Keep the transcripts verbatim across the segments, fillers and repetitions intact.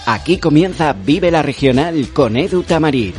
Aquí comienza Vive la Regional con Edu Tamarit.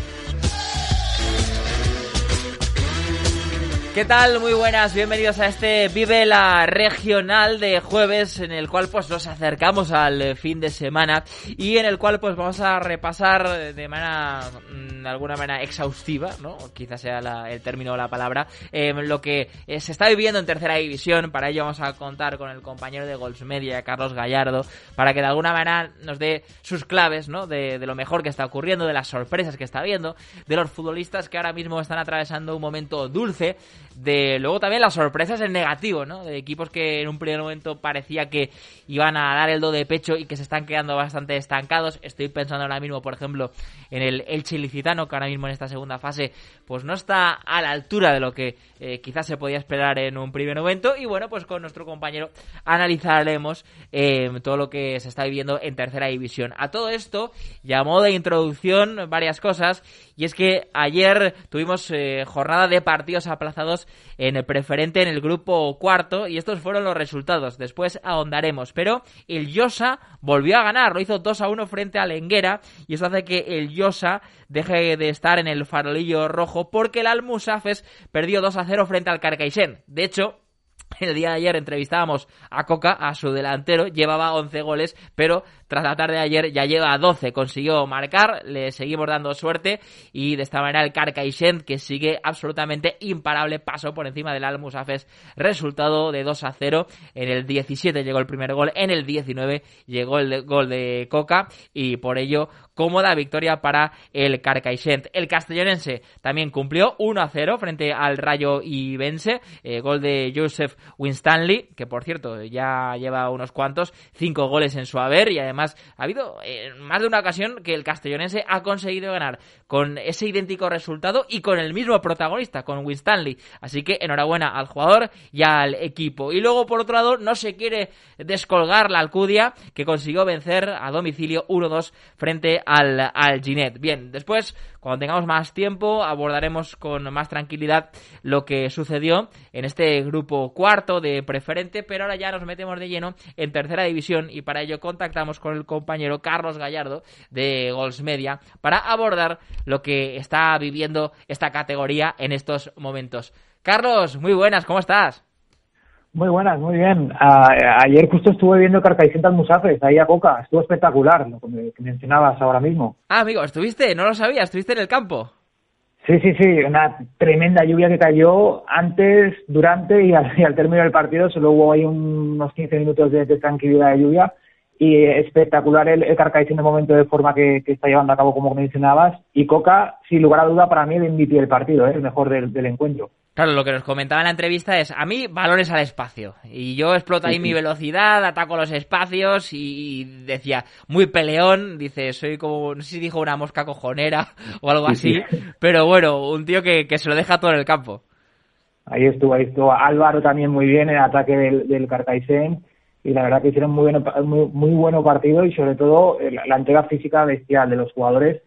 ¿Qué tal? Muy buenas, bienvenidos a este Vive la Regional de jueves, en el cual pues nos acercamos al fin de semana y en el cual pues vamos a repasar de manera, de alguna manera exhaustiva, ¿no? Quizás sea la, el término o la palabra, eh, lo que eh, se está viviendo en tercera división. Para ello vamos a contar con el compañero de Gols Media, Carlos Gallardo, para que de alguna manera nos dé sus claves, ¿no? De, de lo mejor que está ocurriendo, de las sorpresas que está viendo, de los futbolistas que ahora mismo están atravesando un momento dulce, de luego también las sorpresas en negativo, ¿no? De equipos que en un primer momento parecía que iban a dar el do de pecho y que se están quedando bastante estancados. Estoy pensando ahora mismo, por ejemplo, en el Elche Ilicitano, que ahora mismo en esta segunda fase pues no está a la altura de lo que eh, quizás se podía esperar en un primer momento. Y bueno, pues con nuestro compañero analizaremos eh, todo lo que se está viviendo en tercera división. A todo esto, y a modo de introducción, varias cosas, y es que ayer tuvimos eh, jornada de partidos aplazados en el preferente, en el grupo cuarto, y estos fueron los resultados. Después ahondaremos, pero el Llosa volvió a ganar, lo hizo dos a uno frente al Enguera, y eso hace que el Llosa deje de estar en el farolillo rojo, porque el Almusafes perdió dos a cero frente al Carcaixent. De hecho, el día de ayer entrevistábamos a Coca, a su delantero, llevaba once goles, pero tras la tarde de ayer ya lleva doce, consiguió marcar, le seguimos dando suerte, y de esta manera el Carcaixent, que sigue absolutamente imparable, pasó por encima del Almusafes, resultado de dos a cero, en el diecisiete llegó el primer gol, en el diecinueve llegó el de, gol de Coca, y por ello cómoda victoria para el Carcaixent. El castellonense también cumplió uno a cero frente al Rayo Ibense, eh, gol de Joseph Winstanley, que por cierto ya lleva unos cuantos, cinco goles en su haber, y además ha habido eh, más de una ocasión que el castellonense ha conseguido ganar con ese idéntico resultado y con el mismo protagonista, con Winstanley. Así que enhorabuena al jugador y al equipo. Y luego, por otro lado, no se quiere descolgar la Alcudia, que consiguió vencer a domicilio uno dos frente al, al Ginet. Bien, después, cuando tengamos más tiempo, abordaremos con más tranquilidad lo que sucedió en este grupo cuarto de preferente, pero ahora ya nos metemos de lleno en tercera división, y para ello contactamos con el compañero Carlos Gallardo de Gols Media para abordar lo que está viviendo esta categoría en estos momentos. Carlos, muy buenas, ¿cómo estás? Muy buenas, muy bien. A, ayer justo estuve viendo Carcaixent Almusafes, ahí a Coca, estuvo espectacular, lo que mencionabas ahora mismo. Ah, amigo, ¿estuviste? No lo sabía, ¿estuviste en el campo? Sí, sí, sí, una tremenda lluvia que cayó antes, durante y al, y al término del partido. Solo hubo ahí unos quince minutos de, de tranquilidad de lluvia, y espectacular el, el Carcaixent en el momento de forma que, que está llevando a cabo, como mencionabas, y Coca, sin lugar a duda, para mí el M V P del partido, ¿eh? El mejor del, del encuentro. Claro, lo que nos comentaba en la entrevista es, a mí, balones al espacio, y yo exploto ahí sí, sí. mi velocidad, ataco los espacios, y decía, muy peleón, dice, soy como, no sé si dijo una mosca cojonera o algo así, sí, sí. pero bueno, un tío que, que se lo deja todo en el campo. Ahí estuvo, ahí estuvo Álvaro también muy bien en el ataque del, del Carcaixent, y la verdad que hicieron muy bueno, muy, muy bueno partido, y sobre todo la, la entrega física bestial de los jugadores.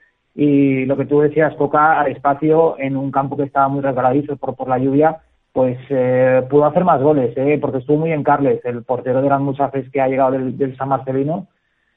Y lo que tú decías, Coca, al espacio, en un campo que estaba muy resbaladizo por, por la lluvia, pues eh, pudo hacer más goles, eh, porque estuvo muy en Carles, el portero de las Musafes que ha llegado del, del San Marcelino,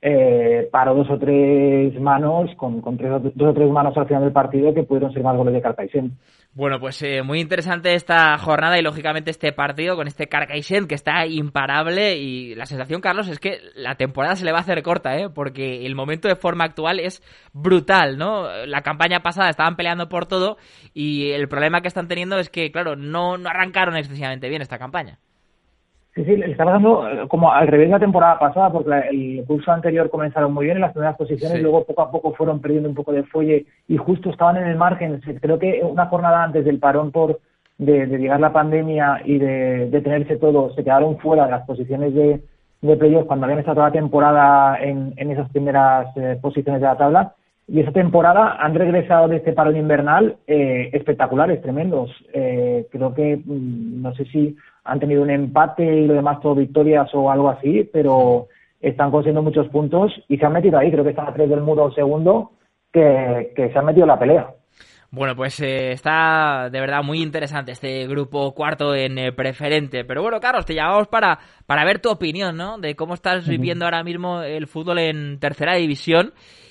eh, paró dos o tres manos, con, con tres, dos o tres manos al final del partido, que pudieron ser más goles de Carcaixent. Bueno, pues eh, muy interesante esta jornada y lógicamente este partido con este Carcaixent que está imparable, y la sensación, Carlos, es que la temporada se le va a hacer corta, ¿eh? Porque el momento de forma actual es brutal, ¿no? La campaña pasada estaban peleando por todo, y el problema que están teniendo es que, claro, no, no arrancaron excesivamente bien esta campaña. Sí, sí, le está pasando como al revés la temporada pasada, porque la, el curso anterior comenzaron muy bien en las primeras posiciones, sí. Luego poco a poco fueron perdiendo un poco de fuelle y justo estaban en el margen. Creo que una jornada antes del parón por de, de llegar la pandemia y de detenerse todo, se quedaron fuera de las posiciones de, de playoff cuando habían estado toda la temporada en, en esas primeras eh, posiciones de la tabla. Y esa temporada han regresado de este parón invernal eh, espectaculares, tremendos. Eh, creo que, no sé si han tenido un empate y lo demás todo victorias o algo así, pero están consiguiendo muchos puntos y se han metido ahí. Creo que están a tres del muro segundo, que, que se han metido en la pelea. Bueno, pues eh, está de verdad muy interesante este grupo cuarto en eh, preferente. Pero bueno, Carlos, te llamamos para, para ver tu opinión, ¿no? De cómo estás viviendo ahora mismo el fútbol en tercera división.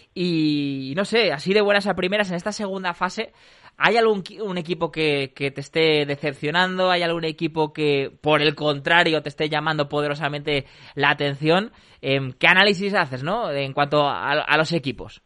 Y no sé, así de buenas a primeras en esta segunda fase, ¿hay algún un equipo que, que te esté decepcionando? ¿Hay algún equipo que, por el contrario, te esté llamando poderosamente la atención? Eh, ¿Qué análisis haces, no? En cuanto a, a los equipos.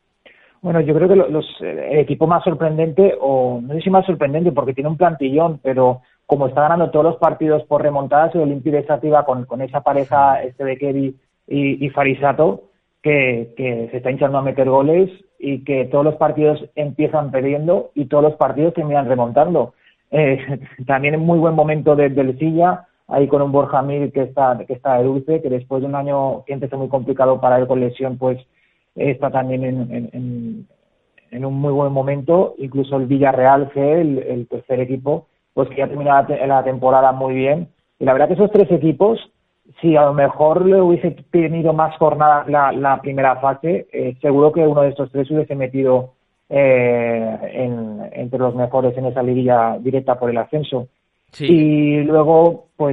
Bueno, yo creo que los, el equipo más sorprendente, o no sé si más sorprendente porque tiene un plantillón, pero como está ganando todos los partidos por remontadas, el Olympique de Xàtiva con, con esa pareja este de Kevin y, y Farisato, que, que se está hinchando a meter goles y que todos los partidos empiezan perdiendo y todos los partidos terminan remontando. Eh, también en muy buen momento de, del Silla, ahí con un Borja Mir que está, que está de dulce, que después de un año que empezó muy complicado para él con lesión, pues está también en, en, en, en un muy buen momento. Incluso el Villarreal, que el, el tercer equipo, pues que ya terminó la, te- la temporada muy bien. Y la verdad que esos tres equipos, si a lo mejor le hubiese tenido más jornadas la, la primera fase, eh, seguro que uno de estos tres hubiese metido eh, en, entre los mejores en esa liguilla directa por el ascenso. Sí. Y luego, pues,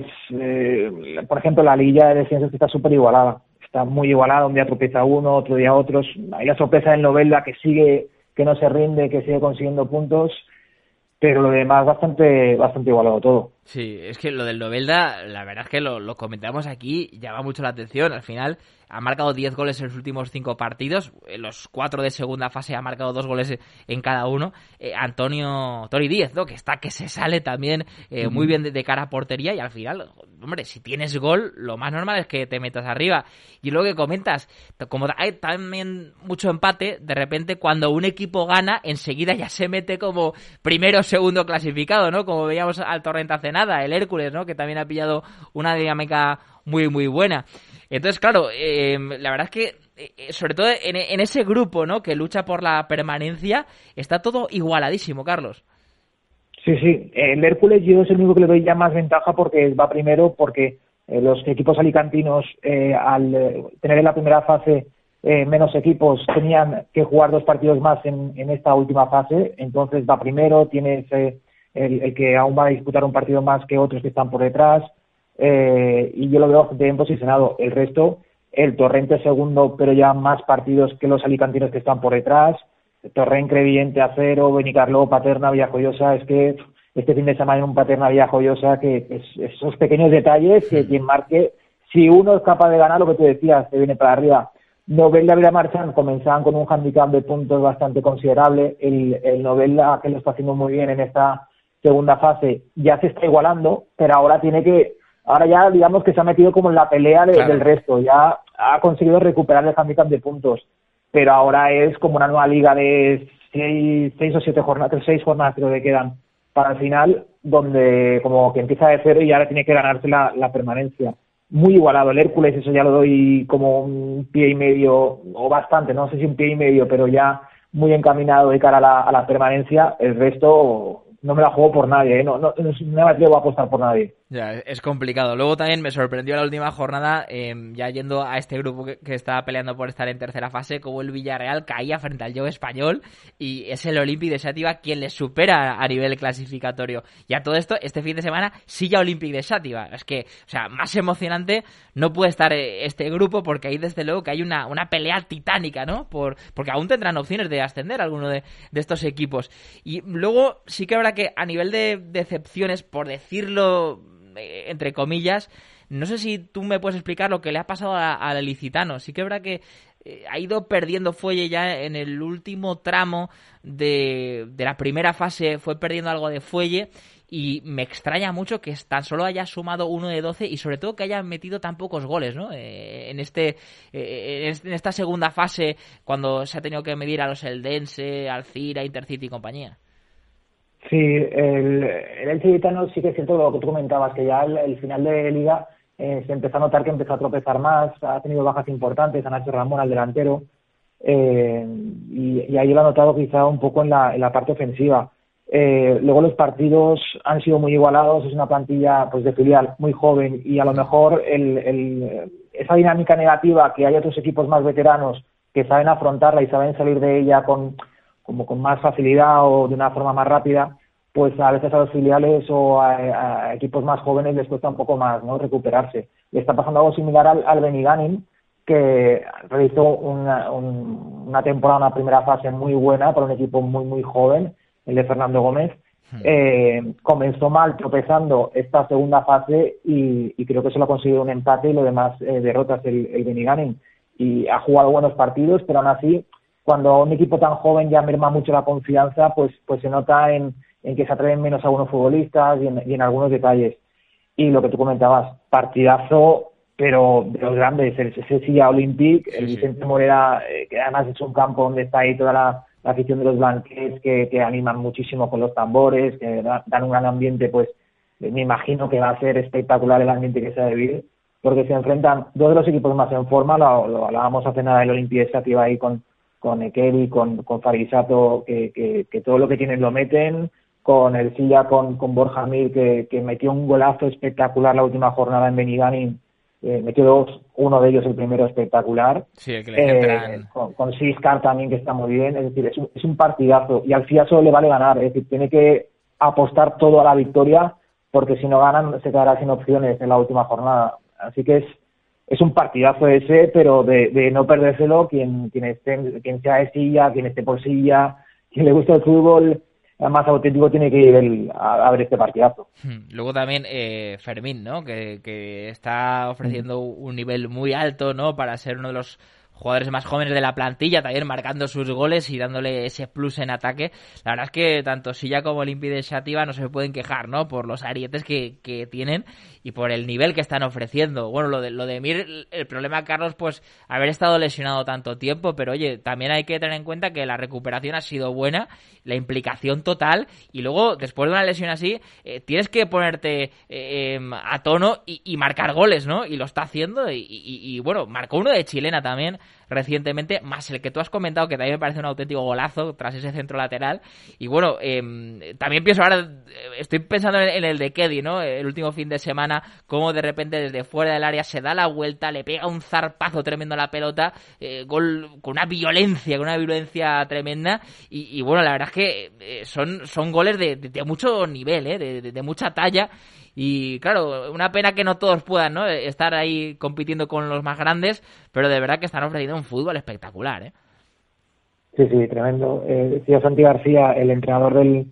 eh, por ejemplo, la liguilla de descensos que está súper igualada. Está muy igualada, un día tropieza uno, otro día otros. Hay la sorpresa del Novelda que sigue, que no se rinde, que sigue consiguiendo puntos, pero lo demás bastante, bastante igualado todo. Sí, es que lo del Novelda, la verdad es que lo, lo comentamos aquí, llama mucho la atención. Al final ha marcado diez goles en los últimos cinco partidos, en los cuatro de segunda fase ha marcado dos goles en cada uno. Eh, Antonio Tori Díez, ¿no? Que está que se sale también eh, uh-huh. muy bien de, de cara a portería, y al final, hombre, si tienes gol, lo más normal es que te metas arriba. Y luego que comentas, como hay también mucho empate, de repente cuando un equipo gana, enseguida ya se mete como primero o segundo clasificado, ¿no? Como veíamos al Torrent hace nada, el Hércules, ¿no? Que también ha pillado una dinámica muy, muy buena. Entonces, claro, eh, la verdad es que, eh, sobre todo en, en ese grupo, ¿no? Que lucha por la permanencia, está todo igualadísimo, Carlos. Sí, sí. El Hércules yo es el único que le doy ya más ventaja porque va primero, porque eh, los equipos alicantinos, eh, al eh, tener en la primera fase eh, menos equipos, tenían que jugar dos partidos más en, en esta última fase. Entonces va primero, tiene ese, el, el que aún va a disputar un partido más que otros que están por detrás. Eh, y yo lo veo bien posicionado. El resto, el Torrente segundo, pero ya más partidos que los alicantinos que están por detrás. Torrent, Crevillente, Acero, Benicarló, Paterna, Villajoyosa. Es que este fin de semana en un Paterna, Villajoyosa, que es, esos pequeños detalles que quien marque, si uno es capaz de ganar, lo que tú decías, te viene para arriba. Novelda y Villamarchán comenzaban con un handicap de puntos bastante considerable. El, el Novelda, que lo está haciendo muy bien en esta segunda fase, ya se está igualando, pero ahora tiene que Ahora ya, digamos que se ha metido como en la pelea de, claro. del resto. Ya ha conseguido recuperar el handicap de puntos. Pero ahora es como una nueva liga de seis, seis o siete jornadas, seis jornadas creo que quedan para el final, donde como que empieza de cero y ahora tiene que ganarse la, la permanencia. Muy igualado. El Hércules, eso ya lo doy como un pie y medio, o bastante, no sé si un pie y medio, pero ya muy encaminado de cara a la, a la permanencia. El resto no me la juego por nadie, ¿eh? no, no, no me atrevo a apostar por nadie. Ya, es complicado. Luego también me sorprendió la última jornada, eh, ya yendo a este grupo que, que está peleando por estar en tercera fase, como el Villarreal caía frente al Jou Español, y es el Olympique de Xàtiva quien les supera a nivel clasificatorio. Y a todo esto, este fin de semana, Silla Olympique de Xàtiva. Es que, o sea, más emocionante no puede estar este grupo, porque ahí desde luego que hay una, una pelea titánica, ¿no? Por, porque aún tendrán opciones de ascender alguno de, de estos equipos. Y luego sí que habrá que, a nivel de decepciones, por decirlo entre comillas, no sé si tú me puedes explicar lo que le ha pasado al Ilicitano. Sí que es verdad que eh, ha ido perdiendo fuelle ya en el último tramo de, de la primera fase, fue perdiendo algo de fuelle, y me extraña mucho que tan solo haya sumado uno de doce y sobre todo que haya metido tan pocos goles, ¿no? Eh, en este eh, en esta segunda fase, cuando se ha tenido que medir a los Eldense, Alcira, Intercity y compañía. Sí, el, el Elche Gitano sí que es cierto lo que tú comentabas, que ya el, el final de Liga eh, se empezó a notar que empezó a tropezar más, ha tenido bajas importantes, a Nacho Ramón al delantero, eh, y, y ahí lo ha notado quizá un poco en la, en la parte ofensiva. Eh, luego los partidos han sido muy igualados, es una plantilla pues de filial muy joven, y a lo mejor el, el, esa dinámica negativa, que hay otros equipos más veteranos que saben afrontarla y saben salir de ella con como con más facilidad o de una forma más rápida, pues a veces a los filiales o a, a equipos más jóvenes les cuesta un poco más, ¿no?, recuperarse. Le está pasando algo similar al, al Benigànim, que realizó una, un, una temporada, una primera fase muy buena para un equipo muy, muy joven, el de Fernando Gómez. Eh, comenzó mal, tropezando esta segunda fase y, y creo que solo ha conseguido un empate y lo demás eh, derrotas el, el Benigànim. Y ha jugado buenos partidos, pero aún así, cuando un equipo tan joven ya merma mucho la confianza, pues pues se nota en, en que se atreven menos algunos futbolistas y en, y en algunos detalles. Y lo que tú comentabas, partidazo, pero de los grandes, el Sella Olympique, el Vicente Morera, eh, que además es un campo donde está ahí toda la, la afición de los blanquets, que, que animan muchísimo con los tambores, que da, dan un gran ambiente, pues me imagino que va a ser espectacular el ambiente que se va a vivir, porque se enfrentan dos de los equipos más en forma, lo, lo hablábamos hace nada del Olimpiesa, que iba ahí con, con Ekeri, con, con Farisato, que, que, que todo lo que tienen lo meten, con el Silla, con, con Borja Mir, que, que metió un golazo espectacular la última jornada en Benigànim. Eh, metió dos, uno de ellos el primero espectacular, sí, el que le centran... eh, con, con Siscar también, que está muy bien. Es decir, es un, es un partidazo y al Silla solo le vale ganar, es decir, tiene que apostar todo a la victoria, porque si no ganan se quedará sin opciones en la última jornada. Así que es es un partidazo ese, pero de, de no perdérselo quien quien esté, quien sea de Silla, quien esté por Silla, quien le gusta el fútbol más auténtico, tiene que ir el, a, a ver este partidazo. Luego también eh, Fermín, ¿no?, que, que está ofreciendo un nivel muy alto, ¿no?, para ser uno de los jugadores más jóvenes de la plantilla, también marcando sus goles y dándole ese plus en ataque. La verdad es que tanto Silla como Olympique de Xàtiva no se pueden quejar, ¿no?, por los arietes que, que tienen y por el nivel que están ofreciendo. Bueno, lo de, lo de Mir, el problema, Carlos, pues haber estado lesionado tanto tiempo, pero oye, también hay que tener en cuenta que la recuperación ha sido buena, la implicación total, y luego, después de una lesión así, eh, tienes que ponerte eh, eh, a tono y, y marcar goles, ¿no? Y lo está haciendo, y, y, y bueno, marcó uno de chilena también recientemente, más el que tú has comentado, que también me parece un auténtico golazo tras ese centro lateral. Y bueno, eh, también pienso ahora, estoy pensando en, en el de Kedi, ¿no?, el último fin de semana, cómo de repente desde fuera del área se da la vuelta, le pega un zarpazo tremendo a la pelota, eh, gol con una violencia, con una violencia tremenda, y, y bueno, la verdad es que eh, son, son goles de, de, de mucho nivel, ¿eh?, de, de, de mucha talla. Y claro, una pena que no todos puedan, ¿no?, estar ahí compitiendo con los más grandes, pero de verdad que están ofreciendo un fútbol espectacular, ¿eh? Sí, sí, tremendo. Eh, decía Santi García, el entrenador del,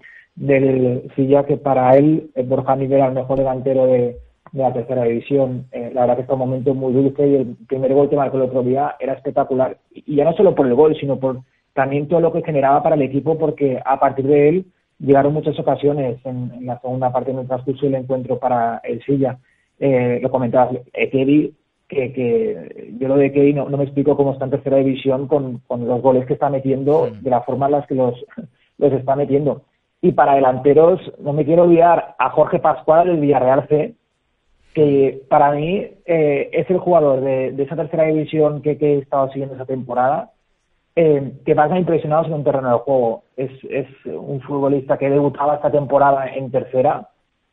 del Silla, que para él Borja Mir era el mejor delantero de, de la tercera división. Eh, la verdad que está un momento muy dulce y el primer gol que marcó el otro día era espectacular. Y ya no solo por el gol, sino por también todo lo que generaba para el equipo, porque a partir de él llegaron muchas ocasiones en, en la segunda parte del transcurso del encuentro para el Silla. Eh, lo comentabas, Ekeri, que, que yo lo de Ekeri no, no me explico cómo está en tercera división con, con los goles que está metiendo, sí, de la forma en la que los, los está metiendo. Y para delanteros, no me quiero olvidar a Jorge Pascual del Villarreal C, que para mí eh, es el jugador de, de esa tercera división que, que he estado siguiendo esa temporada, Eh, que más me ha impresionado en un terreno de juego. Es, es un futbolista que debutaba esta temporada en tercera,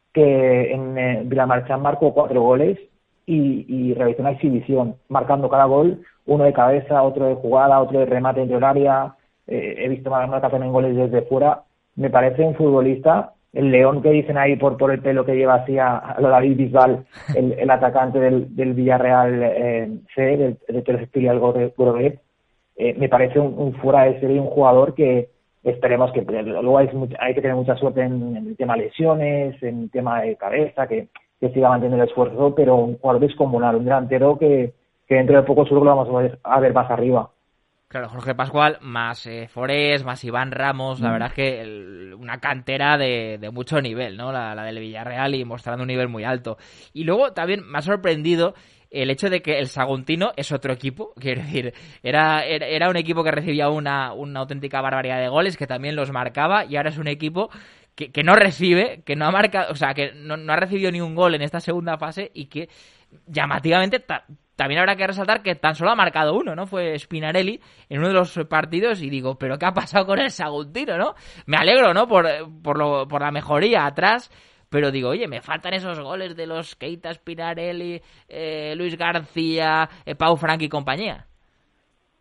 que en eh, Villamarchán marcó cuatro goles y, y realizó una exhibición, marcando cada gol, uno de cabeza, otro de jugada, otro de remate entre el área. Eh, he visto marcar también goles desde fuera. Me parece un futbolista, el león que dicen ahí por, por el pelo que lleva así a, a lo David Bisbal, el, el atacante del, del Villarreal eh, C, del, del tercer filial Groguet. Eh, me parece un, un fuera de serie, un jugador que esperemos que luego hay, hay que tener mucha suerte en, en el tema de lesiones, en el tema de cabeza, que, que siga manteniendo el esfuerzo, pero un jugador descomunal, un delantero que, que dentro de poco seguro lo vamos a ver, a ver más arriba. Claro, Jorge Pascual, más eh, Forés, más Iván Ramos, la mm. verdad es que el, una cantera de, de mucho nivel, ¿no? La, la del Villarreal, y mostrando un nivel muy alto. Y luego también me ha sorprendido el hecho de que el Saguntino es otro equipo, quiero decir, era, era, era un equipo que recibía una, una auténtica barbaridad de goles, que también los marcaba, y ahora es un equipo que, que no recibe, que no ha marcado, o sea, que no, no ha recibido ni un gol en esta segunda fase, y que llamativamente ta, también habrá que resaltar que tan solo ha marcado uno, ¿no? Fue Spinarelli en uno de los partidos, y digo, ¿pero qué ha pasado con el Saguntino, no? Me alegro, ¿no? Por, por, lo, por la mejoría atrás. Pero digo, oye, me faltan esos goles de los Keita, Spinarelli, eh, Luis García, eh, Pau Frank y compañía.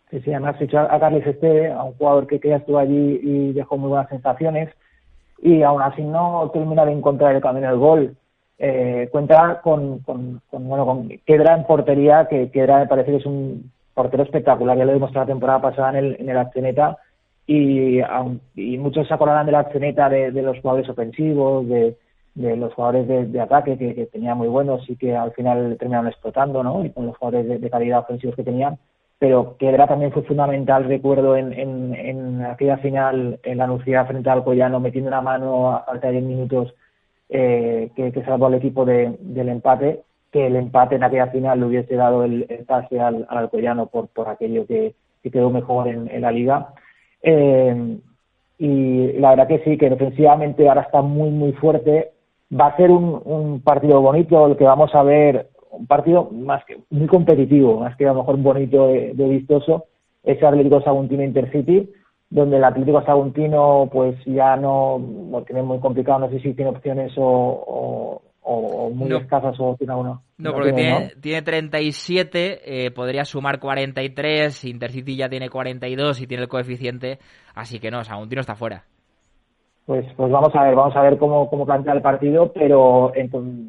Sí, sí, además fichó a Carles Esteve, a un jugador que, que ya estuvo allí y dejó muy buenas sensaciones, y aún así no termina de encontrar el camino del gol. Eh, cuenta con, con, con, bueno, con Kedra en portería, que Kedra me parece que es un portero espectacular, ya lo demostró la temporada pasada en el, en el Atzeneta, y, y muchos se acordarán del Atzeneta de, de los jugadores ofensivos, de, de los jugadores de, de ataque que, que tenía muy buenos y que al final terminaron explotando, ¿no? Y con los jugadores de, de calidad ofensivos que tenían, pero Kedra también fue fundamental, recuerdo, en, en, en aquella final en la Nucía frente al Alcoyano, metiendo una mano a falta de diez minutos, eh, que, que salvó al equipo de, del empate, que el empate en aquella final le hubiese dado el, el pase al, al Alcoyano por, por aquello que, que quedó mejor en, en la Liga. Eh, y la verdad que sí, que defensivamente ahora está muy, muy fuerte. Va a ser un, un partido bonito el que vamos a ver, un partido más que muy competitivo, más que a lo mejor bonito de, de vistoso, ese Atlético Saguntino Intercity, donde el Atlético Saguntino pues ya no lo tiene muy complicado, no sé si tiene opciones o, o, o muy no. escasas o tiene uno. No, porque tiene, tiene, ¿no? tiene treinta y siete, eh, podría sumar cuarenta y tres, Intercity ya tiene cuarenta y dos y tiene el coeficiente, así que no, Saguntino está fuera. Pues pues vamos a ver, vamos a ver cómo, cómo plantea el partido, pero entonces,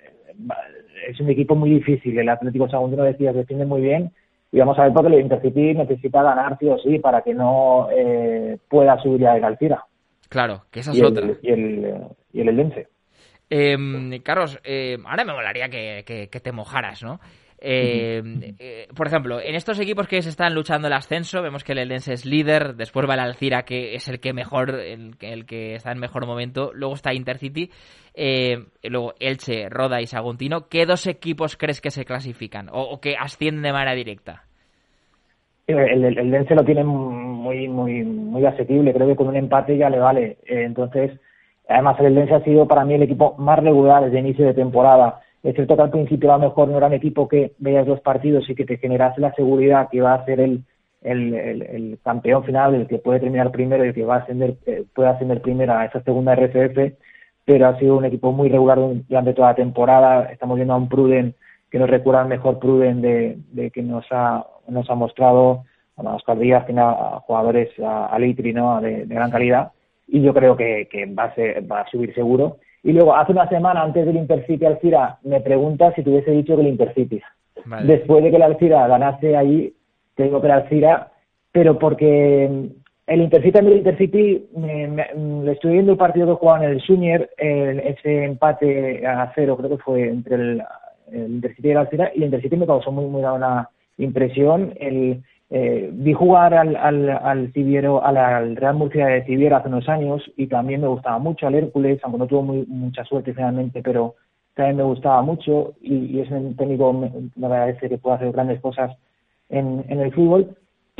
es un equipo muy difícil. El Atlético Saguntino, decía, defiende muy bien, y vamos a ver porque el Intercity necesita ganar sí o sí para que no eh, pueda subir ya el Alcira. Claro, que esa es y el, otra. Y el, y el Eldense. Eh, Carlos, eh, ahora me molaría que, que, que te mojaras, ¿no? Eh, eh, por ejemplo, en estos equipos que se están luchando el ascenso, vemos que el Eldense es líder, después va el Alcira, que es el que mejor, el, el que está en mejor momento, luego está Intercity, eh, luego Elche, Roda y Saguntino. ¿Qué dos equipos crees que se clasifican o, o que ascienden de manera directa? El, el, el Eldense lo tiene muy muy muy asequible, creo que con un empate ya le vale. Eh, entonces, además el Eldense ha sido para mí el equipo más regular desde inicio de temporada. Es cierto que al principio a lo mejor no era un equipo que veías los partidos y que te generase la seguridad que iba a ser el, el, el, el campeón final, el que puede terminar primero y el que va a ascender, eh, puede ascender primero a esa segunda R F F, pero ha sido un equipo muy regular durante toda la temporada. Estamos viendo a un Pruden que nos recuerda al mejor Pruden de, de que nos ha, nos ha mostrado, a Oscar Díaz, tiene a jugadores, a, a Litri, ¿no? de, de gran calidad, y yo creo que, que va, a ser, va a subir seguro. Y luego, hace una semana, antes del Intercity Alcira, me preguntas si te hubiese dicho que el Intercity. Vale. Después de que el Alcira ganase allí, te digo que el Alcira, pero porque el Intercity, el Intercity, me, me, le estoy viendo el partido que jugaban en el Suñer, el, ese empate a cero, creo que fue entre el, el Intercity y el Alcira, y el Intercity me causó muy, muy buena impresión. El, eh, vi jugar al, al, al Civiero, al, al Real Murcia de Civiero hace unos años, y también me gustaba mucho al Hércules, aunque no tuvo muy, mucha suerte finalmente, pero también me gustaba mucho, y, y es un técnico, me, me parece que puede hacer grandes cosas en, en el fútbol,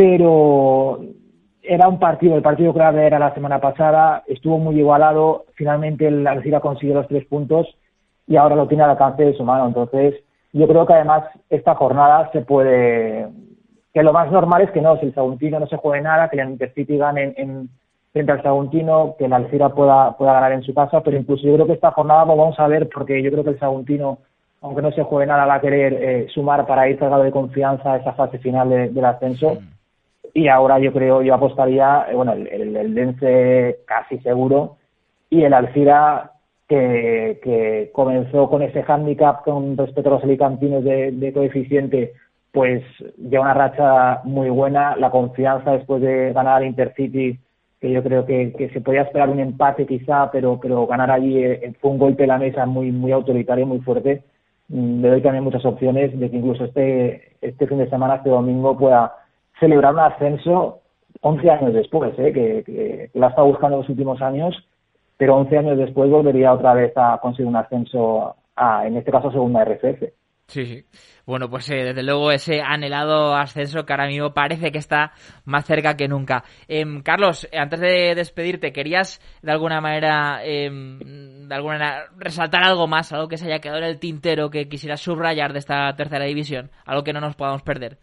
pero era un partido, el partido clave era la semana pasada, estuvo muy igualado, finalmente el Alcira consiguió los tres puntos y ahora lo tiene al alcance de su mano. Entonces yo creo que además esta jornada se puede, que lo más normal es que no, si el Saguntino no se juegue nada, que el Intercity gane en, en frente al Saguntino, que el Alcira pueda, pueda ganar en su casa, pero incluso yo creo que esta jornada lo vamos a ver, porque yo creo que el Saguntino, aunque no se juegue nada, va a querer eh, sumar para ir cargado de confianza a esa fase final de, del ascenso. Mm. Y ahora yo creo, yo apostaría, eh, bueno, el, el, el Dense casi seguro, y el Alcira que, que comenzó con ese hándicap con respecto a los alicantinos de, de coeficiente, pues ya una racha muy buena, la confianza después de ganar al Intercity, que yo creo que, que se podía esperar un empate quizá, pero pero ganar allí eh, fue un golpe a la mesa muy muy autoritario, muy fuerte. Mm, le doy también muchas opciones de que incluso este este fin de semana, este domingo, pueda celebrar un ascenso once años después, ¿eh? que, que, que la ha estado buscando en los últimos años, pero once años después volvería otra vez a conseguir un ascenso a, en este caso, segunda R F F. Sí, sí. Bueno, pues eh, desde luego ese anhelado ascenso que ahora mismo parece que está más cerca que nunca. Eh, Carlos, antes de despedirte, ¿querías de alguna manera eh, de alguna manera resaltar algo más, algo que se haya quedado en el tintero que quisieras subrayar de esta tercera división, algo que no nos podamos perder?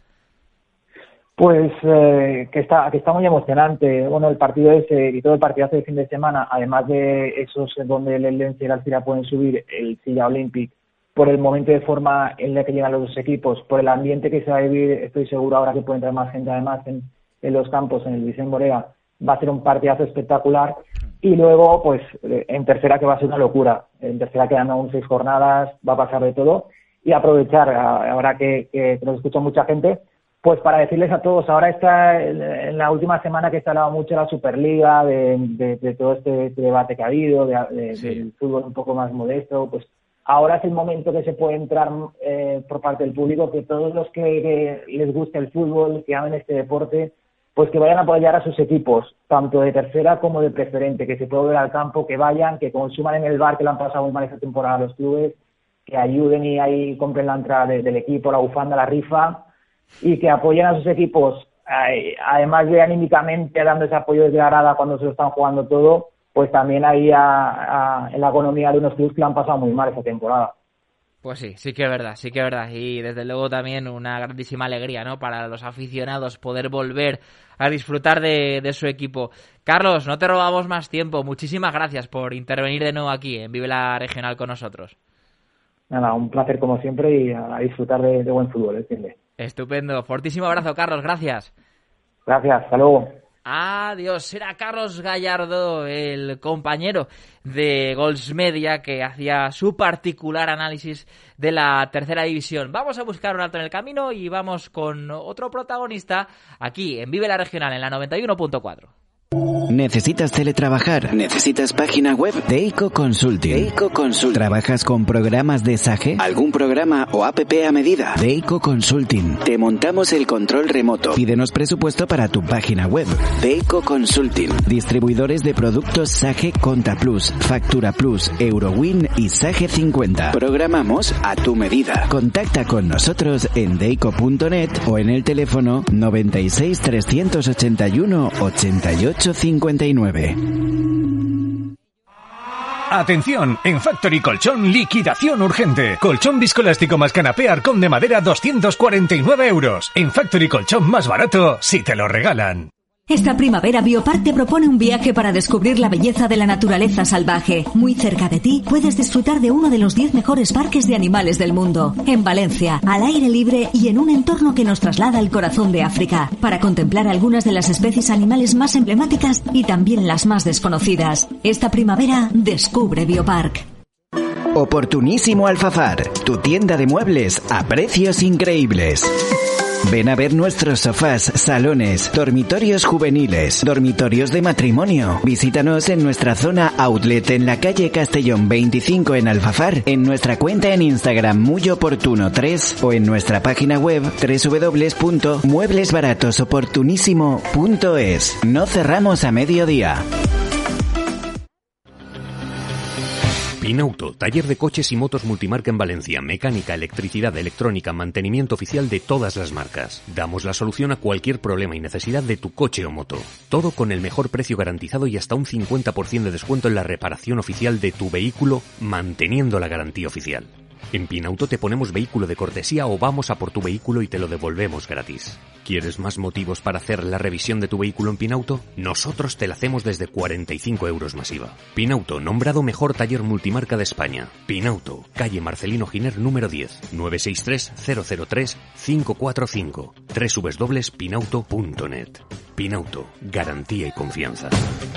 Pues eh, que está que está muy emocionante. Bueno, el partido ese y todo el partidazo de fin de semana, además de esos donde el Eldense y el Alcira pueden subir, el Silla Olympic por el momento de forma en el que llegan los dos equipos, por el ambiente que se va a vivir, estoy seguro ahora que puede entrar más gente además en, en los campos, en el Vicente Borega, va a ser un partidazo espectacular. Y luego, pues, en tercera, que va a ser una locura. En tercera quedan aún seis jornadas, va a pasar de todo. Y aprovechar, ahora que, que nos escucha mucha gente, pues para decirles a todos, ahora está en la última semana que se ha hablado mucho de la Superliga, de, de, de todo este, este debate que ha habido, de, de, sí. del fútbol un poco más modesto, pues ahora es el momento que se puede entrar eh, por parte del público, que todos los que, que les guste el fútbol, que amen este deporte, pues que vayan a apoyar a sus equipos, tanto de tercera como de preferente, que se pueda ver al campo, que vayan, que consuman en el bar, que le han pasado muy mal esta temporada a los clubes, que ayuden y ahí compren la entrada de, del equipo, la bufanda, la rifa, y que apoyen a sus equipos, además de anímicamente dando ese apoyo desde la grada cuando se lo están jugando todo, pues también ahí a, a, en la economía de unos clubes que le han pasado muy mal esta temporada. Pues sí, sí que es verdad, sí que es verdad. Y desde luego también una grandísima alegría, ¿no?, para los aficionados poder volver a disfrutar de, de su equipo. Carlos, no te robamos más tiempo. Muchísimas gracias por intervenir de nuevo aquí en Vive la Regional con nosotros. Nada, un placer como siempre y a disfrutar de, de buen fútbol, ¿entiendes? Estupendo. Fortísimo abrazo, Carlos. Gracias. Gracias. Hasta luego. Adiós. Será Carlos Gallardo, el compañero de Gols Media, que hacía su particular análisis de la tercera división. Vamos a buscar un alto en el camino y vamos con otro protagonista aquí en Vive la Regional, en la noventa y uno punto cuatro. ¿Necesitas teletrabajar? ¿Necesitas página web? Deico Consulting. Deico Consulting. ¿Trabajas con programas de S A G E? ¿Algún programa o app a medida? Deico Consulting. Te montamos el control remoto. Pídenos presupuesto para tu página web. Deico Consulting. Distribuidores de productos S A G E Conta Plus, Factura Plus, Eurowin y S A G E cincuenta. Programamos a tu medida. Contacta con nosotros en deico punto net o en el teléfono noventa y seis, trescientos ochenta y uno, ochenta y ocho cincuenta y nueve. Atención, en Factory Colchón, liquidación urgente. Colchón viscoelástico más canapé Arcón de madera, doscientos cuarenta y nueve euros. En Factory Colchón, más barato si te lo regalan. Esta primavera Biopark te propone un viaje para descubrir la belleza de la naturaleza salvaje. Muy cerca de ti puedes disfrutar de uno de los diez mejores parques de animales del mundo. En Valencia, al aire libre y en un entorno que nos traslada al corazón de África, para contemplar algunas de las especies animales más emblemáticas y también las más desconocidas. Esta primavera descubre Biopark. Oportunísimo Alfafar, tu tienda de muebles a precios increíbles. Ven a ver nuestros sofás, salones, dormitorios juveniles, dormitorios de matrimonio. Visítanos en nuestra zona outlet en la calle Castellón veinticinco en Alfafar, en nuestra cuenta en Instagram Muy Oportuno tres o en nuestra página web doble u doble u doble u punto muebles baratos oportunísimo punto es. No cerramos a mediodía. Pinauto, taller de coches y motos multimarca en Valencia, mecánica, electricidad, electrónica, mantenimiento oficial de todas las marcas. Damos la solución a cualquier problema y necesidad de tu coche o moto. Todo con el mejor precio garantizado y hasta un cincuenta por ciento de descuento en la reparación oficial de tu vehículo, manteniendo la garantía oficial. En Pinauto te ponemos vehículo de cortesía o vamos a por tu vehículo y te lo devolvemos gratis. ¿Quieres más motivos para hacer la revisión de tu vehículo en Pinauto? Nosotros te la hacemos desde cuarenta y cinco euros masiva. Pinauto, nombrado mejor taller multimarca de España. Pinauto, calle Marcelino Giner número diez, nueve seis tres, cero cero tres, cinco cuatro cinco, doble u doble u doble u punto pinauto punto net. Pinauto, garantía y confianza.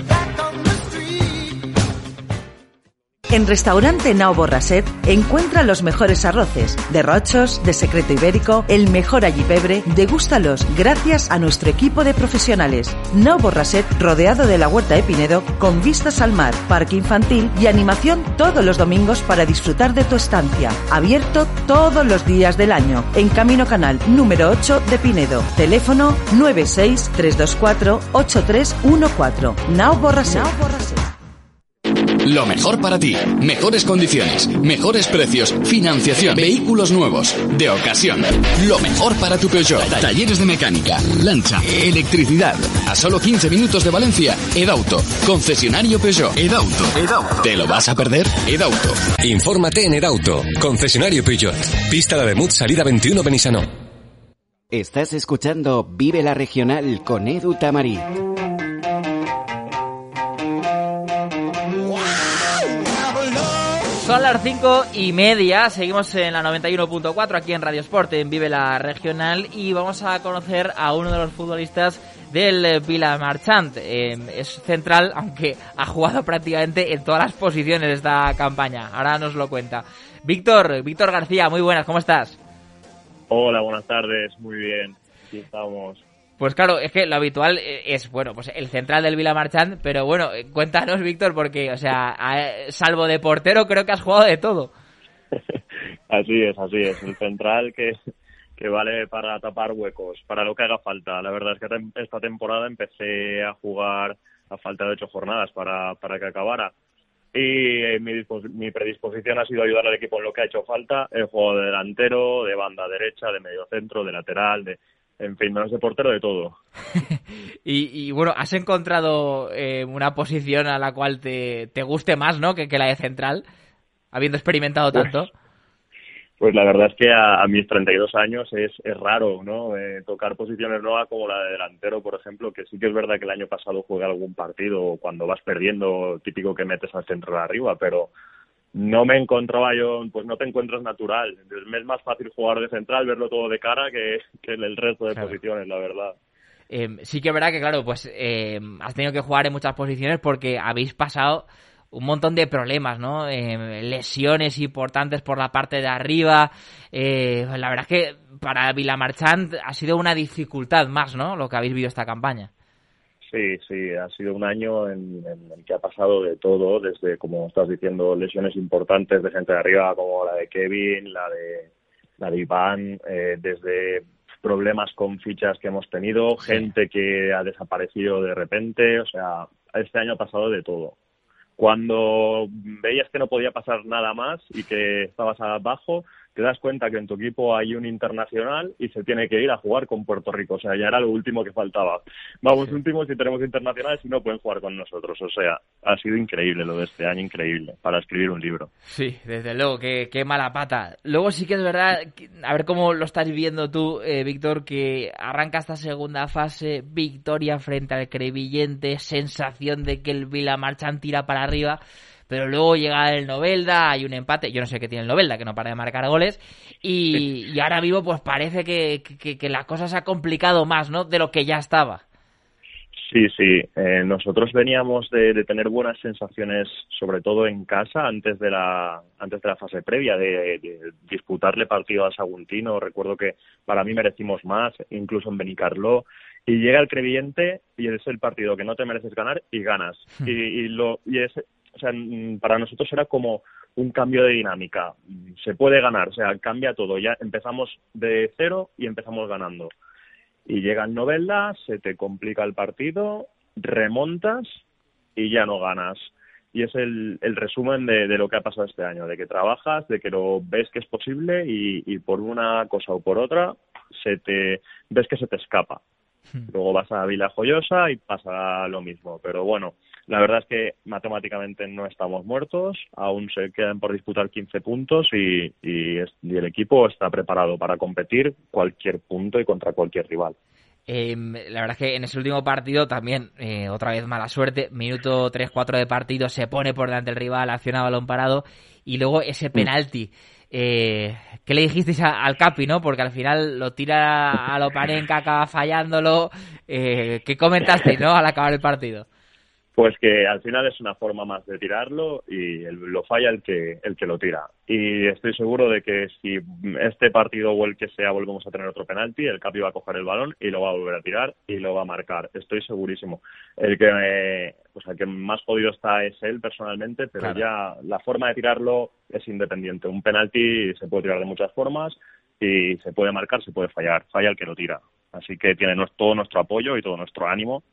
En Restaurante Nao Borrasset encuentra los mejores arroces, derrochos, de secreto ibérico, el mejor allipebre, degústalos gracias a nuestro equipo de profesionales. Nao Borrasset, rodeado de la Huerta de Pinedo, con vistas al mar, parque infantil y animación todos los domingos para disfrutar de tu estancia. Abierto todos los días del año, en Camino Canal número ocho de Pinedo. Teléfono nueve seis, tres dos cuatro, ocho tres uno cuatro. Nao Borrasset. Nao Borrasset. Lo mejor para ti, mejores condiciones, mejores precios, financiación, vehículos nuevos, de ocasión. Lo mejor para tu Peugeot, talleres de mecánica, lancha, electricidad. A solo quince minutos de Valencia, Edauto, concesionario Peugeot. Edauto, Edauto. ¿Te lo vas a perder? Edauto. Infórmate en Edauto, concesionario Peugeot. Pista La de Mut, salida veintiuno Benissanó. Estás escuchando Vive la Regional con Edu Tamarí. Son las cinco y media, seguimos en la noventa y uno punto cuatro aquí en Radio Sport, en Vive la Regional, y vamos a conocer a uno de los futbolistas del Vilamarchant. Eh, es central, aunque ha jugado prácticamente en todas las posiciones de esta campaña. Ahora nos lo cuenta. Víctor, Víctor García, muy buenas, ¿cómo estás? Hola, buenas tardes, muy bien, aquí estamos. Pues claro, es que lo habitual es, bueno, pues el central del Vilamarchant, pero bueno, cuéntanos, Víctor, porque, o sea, salvo de portero, creo que has jugado de todo. Así es, así es, el central que, que vale para tapar huecos, para lo que haga falta. La verdad es que esta temporada empecé a jugar a falta de ocho jornadas para, para que acabara. Y mi, mi predisposición ha sido ayudar al equipo en lo que ha hecho falta. He jugado de delantero, de banda derecha, de medio centro, de lateral, de... En fin, menos de portero, de todo. y, y bueno, ¿has encontrado eh, una posición a la cual te, te guste más, ¿no? que, que la de central, habiendo experimentado tanto? Pues, pues la verdad es que a, a mis treinta y dos años es, es raro, ¿no? Eh, tocar posiciones nuevas como la de delantero, por ejemplo, que sí que es verdad que el año pasado jugué algún partido cuando vas perdiendo, típico que metes al centro de arriba, pero... No me encontraba yo, pues no te encuentras natural. Me es más fácil jugar de central, verlo todo de cara que, que en el resto de claro. posiciones, la verdad. Eh, sí que es verdad que, claro, pues eh, has tenido que jugar en muchas posiciones porque habéis pasado un montón de problemas, ¿no? Eh, lesiones importantes por la parte de arriba. Eh, la verdad es que para Vilamarchant ha sido una dificultad más, ¿no? Lo que habéis vivido esta campaña. Sí, sí, ha sido un año en, en el que ha pasado de todo, desde, como estás diciendo, lesiones importantes de gente de arriba, como la de Kevin, la de, la de Iván, eh, desde problemas con fichas que hemos tenido, sí. gente que ha desaparecido de repente, o sea, este año ha pasado de todo. Cuando veías que no podía pasar nada más y que estabas abajo, te das cuenta que en tu equipo hay un internacional y se tiene que ir a jugar con Puerto Rico. O sea, ya era lo último que faltaba. Vamos sí. últimos si tenemos internacionales y no pueden jugar con nosotros. O sea, ha sido increíble lo de este año, increíble, para escribir un libro. Sí, desde luego, qué, qué mala pata. Luego sí que es verdad, a ver cómo lo estás viviendo tú, eh, Víctor, que arranca esta segunda fase, victoria frente al Crevillente, sensación de que el Vilamarchant tira para arriba... Pero luego llega el Novelda, hay un empate, yo no sé qué tiene el Novelda, que no para de marcar goles, y, y ahora mismo pues parece que, que, que la cosa se ha complicado más, ¿no?, de lo que ya estaba. Sí, sí, eh, nosotros veníamos de, de tener buenas sensaciones, sobre todo en casa, antes de la antes de la fase previa, de, de disputarle partido al Saguntino. Recuerdo que para mí merecimos más, incluso en Benicarló, y llega el Crevillente y es el partido que no te mereces ganar y ganas. y, y lo y es O sea, para nosotros era como un cambio de dinámica. Se puede ganar, o sea, cambia todo. Ya empezamos de cero y empezamos ganando. Y llega el Novelda, se te complica el partido, remontas y ya no ganas. Y es el, el resumen de, de lo que ha pasado este año, de que trabajas, de que lo ves que es posible y, y por una cosa o por otra se te ves que se te escapa. Luego vas a Vila Joyosa y pasa lo mismo. Pero bueno, la verdad es que matemáticamente no estamos muertos, aún se quedan por disputar quince puntos y, y, es, y el equipo está preparado para competir cualquier punto y contra cualquier rival. Eh, la verdad es que en ese último partido también, eh, otra vez mala suerte, minuto tres cuatro de partido, se pone por delante el rival, acciona a balón parado y luego ese penalti. Eh, ¿Qué le dijisteis a, al Capi, no? Porque al final lo tira a Lopanenka, acaba fallándolo. Eh, ¿Qué comentasteis, no, al acabar el partido? Pues que al final es una forma más de tirarlo y el, lo falla el que el que lo tira. Y estoy seguro de que si este partido o el que sea volvemos a tener otro penalti, el Capi va a coger el balón y lo va a volver a tirar y lo va a marcar. Estoy segurísimo. El que eh, pues el que más jodido está es él personalmente, pero claro, ya la forma de tirarlo es independiente. Un penalti se puede tirar de muchas formas y se puede marcar, se puede fallar. Falla el que lo tira. Así que tiene todo nuestro apoyo y todo nuestro ánimo.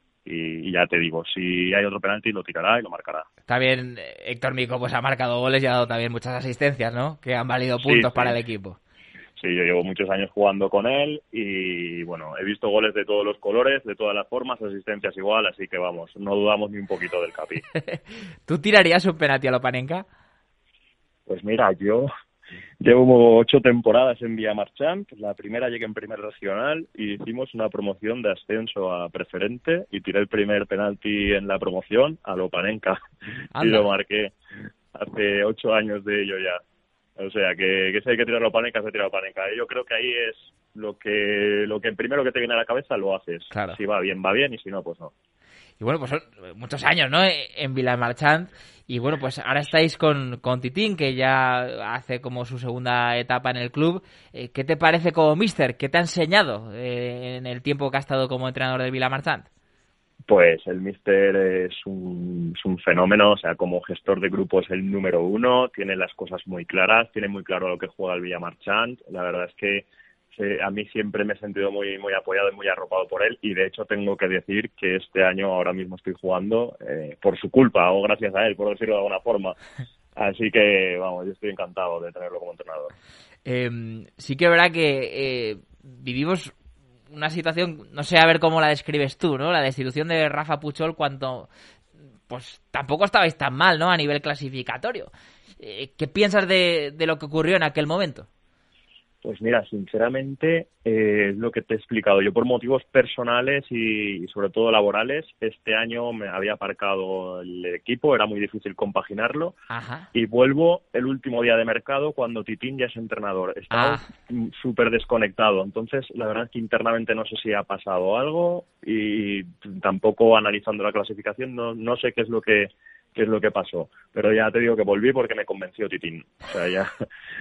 Y, y ya te digo, si hay otro penalti lo tirará y lo marcará. Está bien, Héctor Mico pues ha marcado goles y ha dado también muchas asistencias, ¿no? Que han valido puntos sí, sí. para el equipo. Sí, yo llevo muchos años jugando con él y bueno, he visto goles de todos los colores, de todas las formas, asistencias igual, así que vamos, no dudamos ni un poquito del Capi. ¿Tú tirarías un penalti a Lopanenka? Pues mira, yo llevo ocho temporadas en Vilamarchant. La primera llegué en primer regional y hicimos una promoción de ascenso a preferente y tiré el primer penalti en la promoción a Lopanenka y lo marqué. hace ocho años de ello ya. O sea, que, que si hay que tirarlo paneca, se tira paneca. Yo creo que ahí es lo que lo que primero que te viene a la cabeza lo haces. Claro. Si va bien, va bien, y si no, pues no. Y bueno, pues son muchos años, ¿no?, en Vilamarchant. Y bueno, pues ahora estáis con, con Titín, que ya hace como su segunda etapa en el club. Eh, ¿Qué te parece como míster? ¿Qué te ha enseñado eh, en el tiempo que ha estado como entrenador del Vilamarchant? Pues el míster es un, es un fenómeno, o sea, como gestor de grupo es el número uno, tiene las cosas muy claras, tiene muy claro lo que juega el Vilamarchant. La verdad es que eh, a mí siempre me he sentido muy muy apoyado y muy arropado por él, y de hecho tengo que decir que este año ahora mismo estoy jugando eh, por su culpa, o gracias a él, por decirlo de alguna forma. Así que, vamos, yo estoy encantado de tenerlo como entrenador. Eh, sí que es verdad que eh, vivimos una situación, no sé a ver cómo la describes tú, ¿no? La destitución de Rafa Puchol, cuando pues tampoco estabais tan mal, ¿no?, a nivel clasificatorio. Eh, ¿Qué piensas de, de lo que ocurrió en aquel momento? Pues mira, sinceramente, eh, es lo que te he explicado. Yo por motivos personales y, y sobre todo laborales, este año me había aparcado el equipo, era muy difícil compaginarlo. Ajá. Y vuelvo el último día de mercado cuando Titín ya es entrenador. Estaba Ah. súper desconectado. Entonces, la verdad es que internamente no sé si ha pasado algo, y tampoco analizando la clasificación no, no sé qué es lo que qué es lo que pasó. Pero ya te digo que volví porque me convenció Titín. O sea, ya...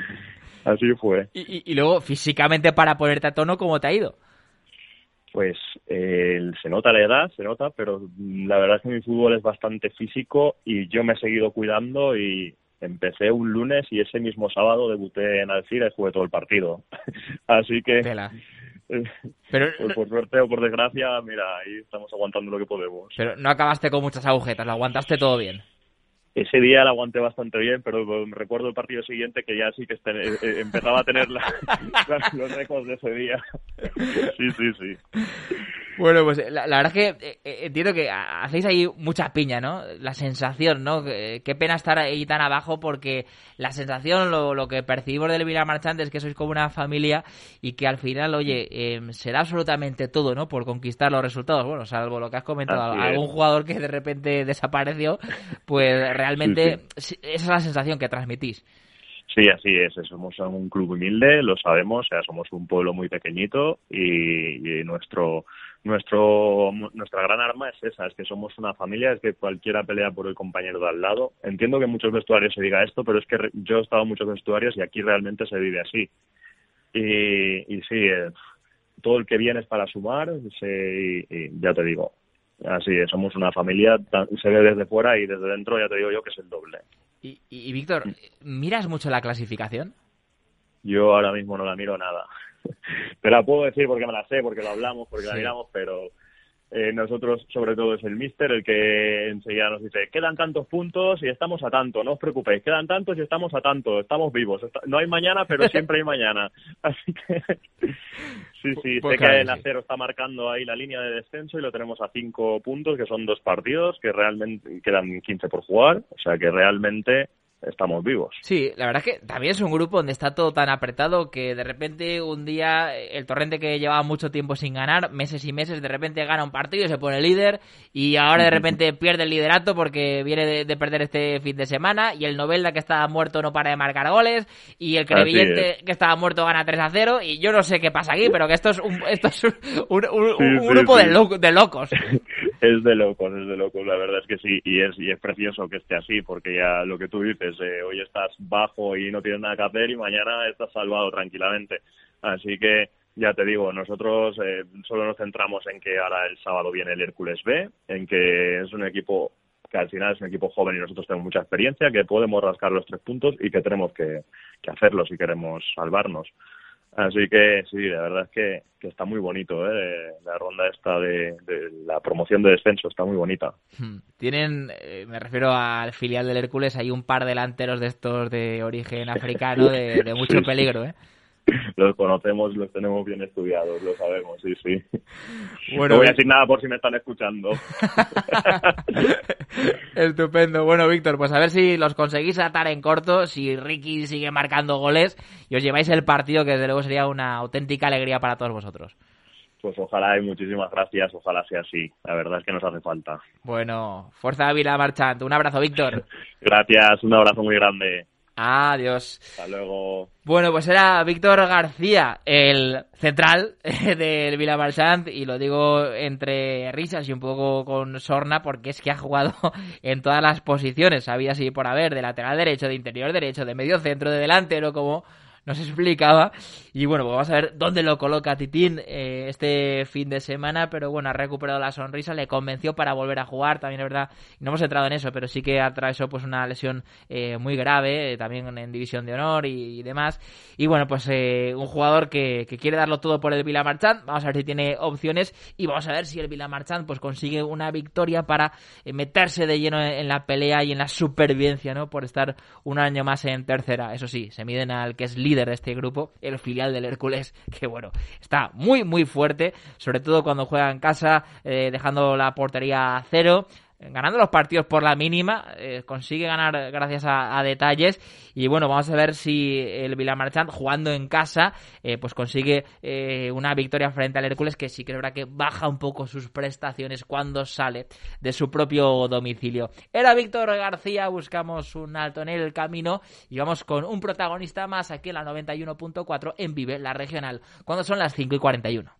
Así fue. Y, y, y luego, físicamente, para ponerte a tono, ¿cómo te ha ido? Pues eh, se nota la edad, se nota, pero la verdad es que mi fútbol es bastante físico y yo me he seguido cuidando, y empecé un lunes y ese mismo sábado debuté en Alcira y jugué todo el partido. Así que, Tela. Eh, Pero, pues por suerte o por desgracia, mira, ahí estamos aguantando lo que podemos. Pero no acabaste con muchas agujetas, lo aguantaste todo bien. Ese día la aguanté bastante bien, pero recuerdo el partido siguiente que ya sí que este, eh, empezaba a tener la, la, los ecos de ese día. Sí, sí, sí. Bueno, pues la, la verdad es que eh, entiendo que hacéis ahí mucha piña, ¿no? La sensación, ¿no? Qué, qué pena estar ahí tan abajo, porque la sensación, lo, lo que percibimos del Vilamarchant es que sois como una familia y que al final, oye, eh, será absolutamente todo, ¿no?, por conquistar los resultados. Bueno, salvo lo que has comentado, Así algún es. jugador que de repente desapareció, pues realmente sí, sí. Esa es la sensación que transmitís. Sí, así es. Somos un club humilde, lo sabemos. O sea, somos un pueblo muy pequeñito y, y nuestro, nuestro, nuestra gran arma es esa, es que somos una familia, es que cualquiera pelea por el compañero de al lado. Entiendo que en muchos vestuarios se diga esto, pero es que yo he estado en muchos vestuarios y aquí realmente se vive así. Y, y sí, eh, todo el que viene es para sumar, se, y, y ya te digo, así es, somos una familia, se ve desde fuera y desde dentro ya te digo yo que es el doble. Y, y, y Víctor, ¿miras mucho la clasificación? Yo ahora mismo no la miro nada. Te la puedo decir porque me la sé, porque lo hablamos, porque sí. la miramos, pero eh, nosotros, sobre todo, es el míster el que enseguida nos dice, quedan tantos puntos y estamos a tanto, no os preocupéis, quedan tantos y estamos a tanto, estamos vivos, está... no hay mañana, pero siempre hay mañana. Así que sí, sí, pues sé claro, que el acero sí. está marcando ahí la línea de descenso y lo tenemos a cinco puntos, que son dos partidos, que realmente quedan quince por jugar, o sea que realmente estamos vivos. Sí, la verdad es que también es un grupo donde está todo tan apretado que de repente un día el Torrente, que llevaba mucho tiempo sin ganar, meses y meses, de repente gana un partido y se pone líder, y ahora de repente pierde el liderato porque viene de, de perder este fin de semana, y el Novelda, que estaba muerto, no para de marcar goles, y el Crevillente, que estaba muerto, gana tres a cero, y yo no sé qué pasa aquí, pero que esto es un, esto es un, un, un, sí, un sí, grupo sí. De, lo, de locos. Es de locos, es de locos, la verdad es que sí, y es, y es precioso que esté así, porque ya lo que tú dices, Eh, hoy estás bajo y no tienes nada que hacer y mañana estás salvado tranquilamente. Así que ya te digo, nosotros eh, solo nos centramos en que ahora el sábado viene el Hércules B, en que es un equipo que al final es un equipo joven y nosotros tenemos mucha experiencia, que podemos rascar los tres puntos y que tenemos que, que hacerlo si queremos salvarnos. Así que sí, la verdad es que, que está muy bonito, ¿eh? La ronda esta de, de la promoción de descenso está muy bonita. Tienen, eh, me refiero al filial del Hércules, hay un par delanteros de estos de origen africano de, de mucho peligro, ¿eh? Los conocemos, los tenemos bien estudiados, lo sabemos, sí, sí. Bueno, no voy a decir nada por si me están escuchando. Estupendo. Bueno, Víctor, pues a ver si los conseguís atar en corto, si Ricky sigue marcando goles y os lleváis el partido, que desde luego sería una auténtica alegría para todos vosotros. Pues ojalá y muchísimas gracias, ojalá sea así. La verdad es que nos hace falta. Bueno, fuerza Vilamarchant. Un abrazo, Víctor. Gracias, un abrazo muy grande. Adiós. Hasta luego. Bueno, pues era Víctor García, el central del Vilamarchant, y lo digo entre risas y un poco con sorna porque es que ha jugado en todas las posiciones, había así por haber, de lateral derecho, de interior derecho, de medio centro, de delantero, como nos explicaba. Y bueno, pues vamos a ver dónde lo coloca Titín eh, este fin de semana, pero bueno, ha recuperado la sonrisa, le convenció para volver a jugar, también es verdad, no hemos entrado en eso, pero sí que atravesó pues una lesión eh, muy grave, eh, también en División de Honor y, y demás, y bueno, pues eh, un jugador que, que quiere darlo todo por el Vilamarchant, vamos a ver si tiene opciones y vamos a ver si el Vilamarchant pues consigue una victoria para eh, meterse de lleno en, en la pelea y en la supervivencia, ¿no?, por estar un año más en tercera. Eso sí, se miden al que es líder de este grupo, el filial del Hércules, que bueno, está muy muy fuerte, sobre todo cuando juega en casa, eh, dejando la portería a cero, ganando los partidos por la mínima, eh, consigue ganar gracias a, a detalles. Y bueno, vamos a ver si el Vilamarchant, jugando en casa, eh, pues consigue eh, una victoria frente al Hércules, que sí que es verdad que baja un poco sus prestaciones cuando sale de su propio domicilio. Era Víctor García, buscamos un alto en el camino y vamos con un protagonista más aquí en la noventa y uno punto cuatro en Vive la Regional, cuando son las cinco y cuarenta y uno.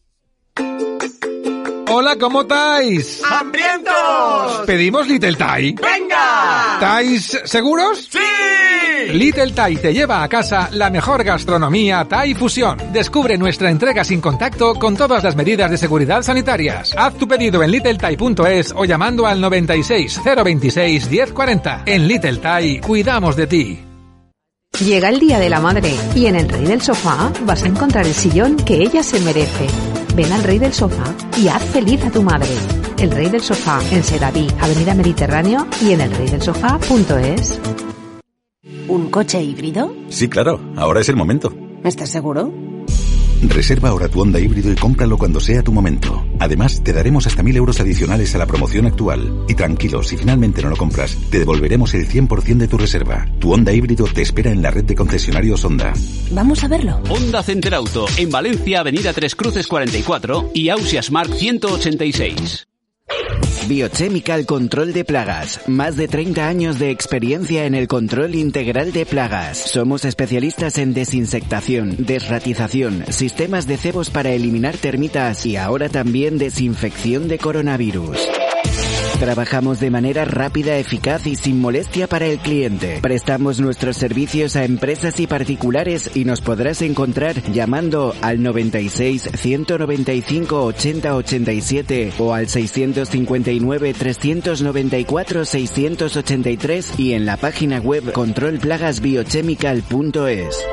Hola, ¿cómo estáis? ¡Hambrientos! ¿Pedimos Little Thai? ¡Venga! ¿Estáis seguros? ¡Sí! Little Thai te lleva a casa la mejor gastronomía Thai Fusión. Descubre nuestra entrega sin contacto con todas las medidas de seguridad sanitarias. Haz tu pedido en little thai punto es o llamando al noventa y seis, cero veintiséis, diez cuarenta. En Little Thai cuidamos de ti. Llega el Día de la Madre y en el Rey del Sofá vas a encontrar el sillón que ella se merece. Ven al Rey del Sofá y haz feliz a tu madre. El Rey del Sofá en Sedaví, Avenida Mediterráneo y en el rey del sofá punto es. ¿Un coche híbrido? Sí, claro. Ahora es el momento. ¿Estás seguro? Reserva ahora tu Honda híbrido y cómpralo cuando sea tu momento. Además, te daremos hasta mil euros adicionales a la promoción actual. Y tranquilo, si finalmente no lo compras, te devolveremos el cien por ciento de tu reserva. Tu Honda híbrido te espera en la red de concesionarios Honda. Vamos a verlo. Honda Center Auto, en Valencia, Avenida Tres Cruces cuarenta y cuatro y Ausias Mark ciento ochenta y seis. Biochemical Control de Plagas. Más de treinta años de experiencia en el control integral de plagas. Somos especialistas en desinsectación, desratización, sistemas de cebos para eliminar termitas y ahora también desinfección de coronavirus. Trabajamos de manera rápida, eficaz y sin molestia para el cliente. Prestamos nuestros servicios a empresas y particulares y nos podrás encontrar llamando al noventa y seis, ciento noventa y cinco, ochenta, ochenta y siete o al seiscientos cincuenta y nueve, trescientos noventa y cuatro, seiscientos ochenta y tres y en la página web control plagas biochemical punto es.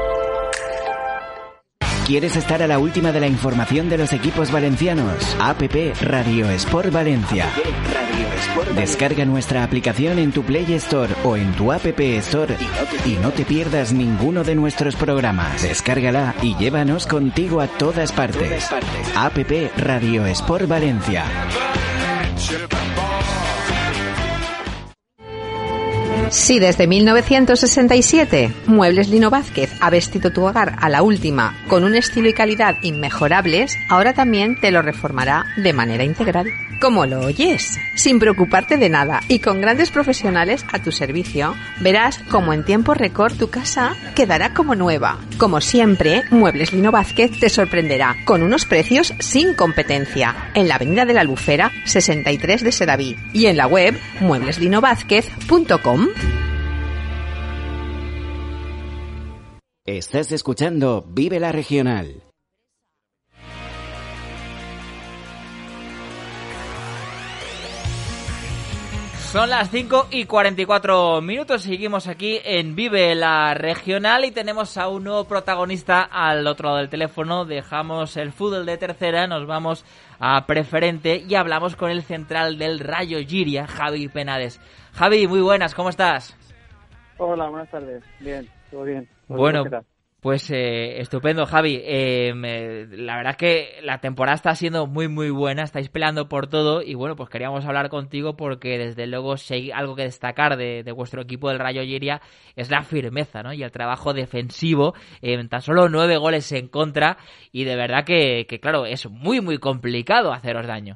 ¿Quieres estar a la última de la información de los equipos valencianos? App Radio Sport Valencia. Descarga nuestra aplicación en tu Play Store o en tu App Store y no te pierdas ninguno de nuestros programas. Descárgala y llévanos contigo a todas partes. App Radio Sport Valencia. Si desde mil novecientos sesenta y siete Muebles Lino Vázquez ha vestido tu hogar a la última con un estilo y calidad inmejorables, ahora también te lo reformará de manera integral. ¿Cómo lo oyes? Sin preocuparte de nada y con grandes profesionales a tu servicio, verás cómo en tiempo récord tu casa quedará como nueva. Como siempre, Muebles Lino Vázquez te sorprenderá con unos precios sin competencia en la Avenida de la Albufera sesenta y tres de Sedaví y en la web muebles lino vázquez punto com. Estás escuchando Vive la Regional. Son las cinco y cuarenta y cuatro minutos, seguimos aquí en Vive la Regional y tenemos a un nuevo protagonista al otro lado del teléfono. Dejamos el fútbol de tercera, nos vamos a preferente y hablamos con el central del Rayo Giria, Javi Penades. Javi, muy buenas, ¿cómo estás? Hola, buenas tardes. Bien, todo bien. Bueno, Pues eh, estupendo, Javi. Eh, me, la verdad que la temporada está siendo muy, muy buena. Estáis peleando por todo y bueno, pues queríamos hablar contigo porque desde luego si hay algo que destacar de, de vuestro equipo del Rayo Lliria es la firmeza, ¿no? Y el trabajo defensivo. Eh, tan solo nueve goles en contra y de verdad que, que, claro, es muy, muy complicado haceros daño.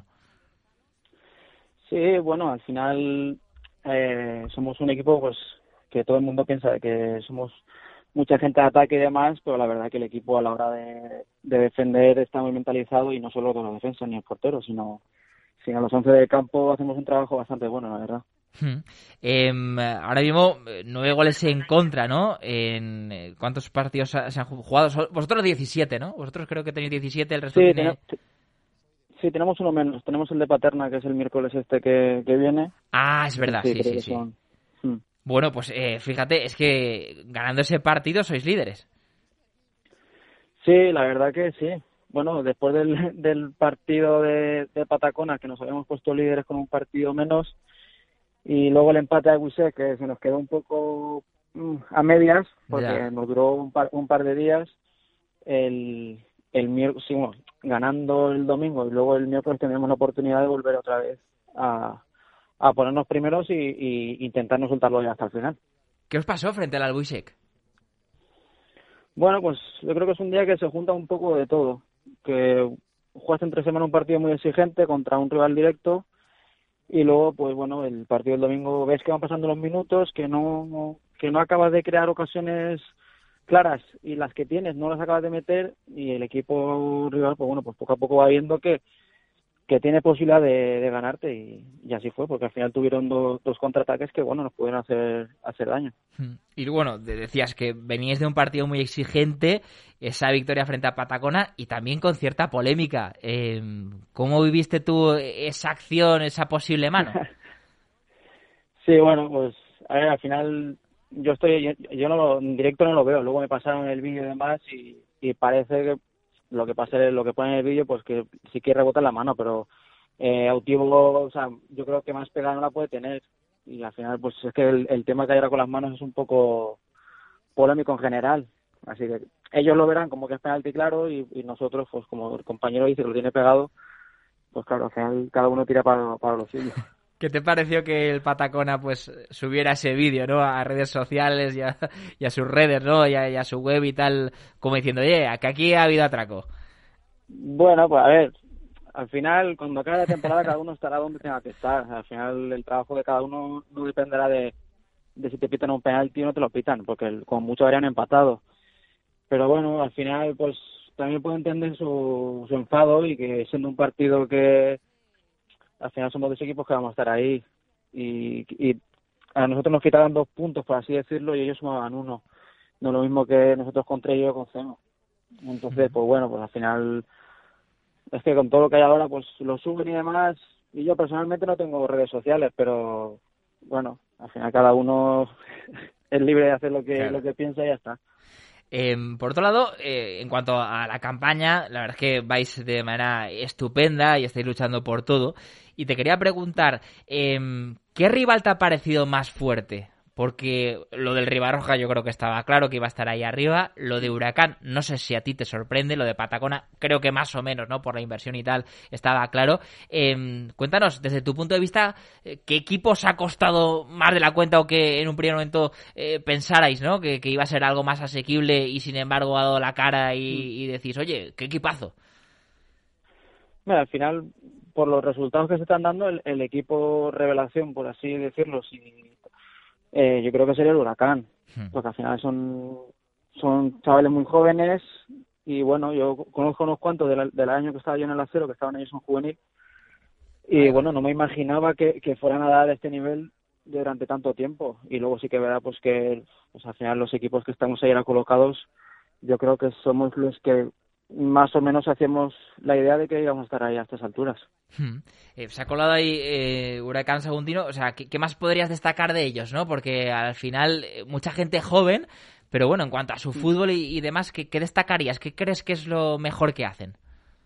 Sí, bueno, al final eh, somos un equipo pues que todo el mundo piensa que somos mucha gente de ataque y demás, pero la verdad que el equipo a la hora de, de defender está muy mentalizado y no solo con la defensa ni el portero, sino, sino los once de campo hacemos un trabajo bastante bueno, la verdad. Hmm. Eh, ahora mismo nueve goles en contra, ¿no? En ¿cuántos partidos se han jugado? Vosotros diecisiete, ¿no? Vosotros creo que tenéis diecisiete, el resto sí, tiene... Ten- sí, tenemos uno menos. Tenemos el de Paterna, que es el miércoles este que, que viene. Ah, es verdad, sí, sí, creo sí. que sí. son- Hmm. Bueno, pues eh, fíjate, es que ganando ese partido sois líderes. Sí, la verdad que sí. Bueno, después del, del partido de, de Patacona, que nos habíamos puesto líderes con un partido menos, y luego el empate a Guisé, que se nos quedó un poco mm, a medias, porque Ya. nos duró un par, un par de días, el, el miércoles, sí, bueno, ganando el domingo, y luego el miércoles tendremos la oportunidad de volver otra vez a, a ponernos primeros y, y intentar no soltarlo ya hasta el final. ¿Qué os pasó frente al Albuixec? Bueno, pues yo creo que es un día que se junta un poco de todo. Que jugaste entre semana un partido muy exigente contra un rival directo y luego, pues bueno, el partido del domingo ves que van pasando los minutos, que no que no acabas de crear ocasiones claras y las que tienes no las acabas de meter y el equipo rival, pues bueno, pues poco a poco va viendo que que tiene posibilidad de, de ganarte y, y así fue, porque al final tuvieron dos, dos contraataques que, bueno, nos pudieron hacer hacer daño. Y bueno, de- decías que veníais de un partido muy exigente, esa victoria frente a Patacona y también con cierta polémica. Eh, ¿Cómo viviste tú esa acción, esa posible mano? Sí, bueno, pues a ver, al final yo estoy, yo, yo no lo, en directo no lo veo, luego me pasaron el vídeo y demás y, y parece que lo que pasa lo que pone en el vídeo pues que sí que rebota en la mano, pero eh, Autivo, o sea, yo creo que más pegada no la puede tener y al final pues es que el, el tema que hay ahora con las manos es un poco polémico en general, así que ellos lo verán como que es penalti claro y, y nosotros pues como el compañero dice que lo tiene pegado, pues claro, al final cada uno tira para, para lo suyo. ¿Qué te pareció que el Patacona pues subiera ese vídeo, ¿no? A redes sociales y a, y a sus redes, ¿no? Y a, y a su web y tal, como diciendo, oye, que aquí ha habido atraco. Bueno, pues a ver, al final, cuando acabe la temporada, cada uno estará donde tenga que estar. Al final, el trabajo de cada uno no dependerá de, de si te pitan un penalti o no te lo pitan, porque el- con mucho habrían empatado. Pero bueno, al final, pues también puedo entender su, su enfado y que siendo un partido que al final somos dos equipos que vamos a estar ahí y, y a nosotros nos quitaban dos puntos, por así decirlo, y ellos sumaban uno. No lo mismo que nosotros contra ellos con cero. Entonces, pues bueno, pues al final es que con todo lo que hay ahora, pues lo suben y demás. Y yo personalmente no tengo redes sociales, pero bueno, al final cada uno es libre de hacer lo que, Claro. lo que piensa y ya está. Eh, por otro lado, eh, en cuanto a la campaña, la verdad es que vais de manera estupenda y estáis luchando por todo. Y te quería preguntar, eh, ¿qué rival te ha parecido más fuerte? Porque lo del Ribarroja yo creo que estaba claro que iba a estar ahí arriba. Lo de Huracán, no sé si a ti te sorprende. Lo de Patacona, creo que más o menos, ¿no? Por la inversión y tal, estaba claro. Eh, cuéntanos, desde tu punto de vista, eh, ¿qué equipo os ha costado más de la cuenta o que en un primer momento eh, pensarais, ¿no? Que, que iba a ser algo más asequible y sin embargo ha dado la cara y, y decís, oye, qué equipazo. Mira, al final, por los resultados que se están dando, el, el equipo revelación, por así decirlo, si, eh, yo creo que sería el Huracán, porque al final son, son chavales muy jóvenes y bueno, yo conozco unos cuantos del, del año que estaba yo en el Acero, que estaban ellos en juvenil, y bueno, no me imaginaba que, que fueran a dar este nivel durante tanto tiempo. Y luego sí que verá pues que pues al final los equipos que estamos ahí ahora colocados, yo creo que somos los que más o menos hacíamos la idea de que íbamos a estar ahí a estas alturas. Hmm. Eh, se ha colado ahí eh, Huracán Saguntino, o sea, ¿qué, ¿qué más podrías destacar de ellos, no? Porque al final, eh, mucha gente joven, pero bueno, en cuanto a su fútbol y, y demás, ¿qué, ¿qué destacarías? ¿Qué crees que es lo mejor que hacen?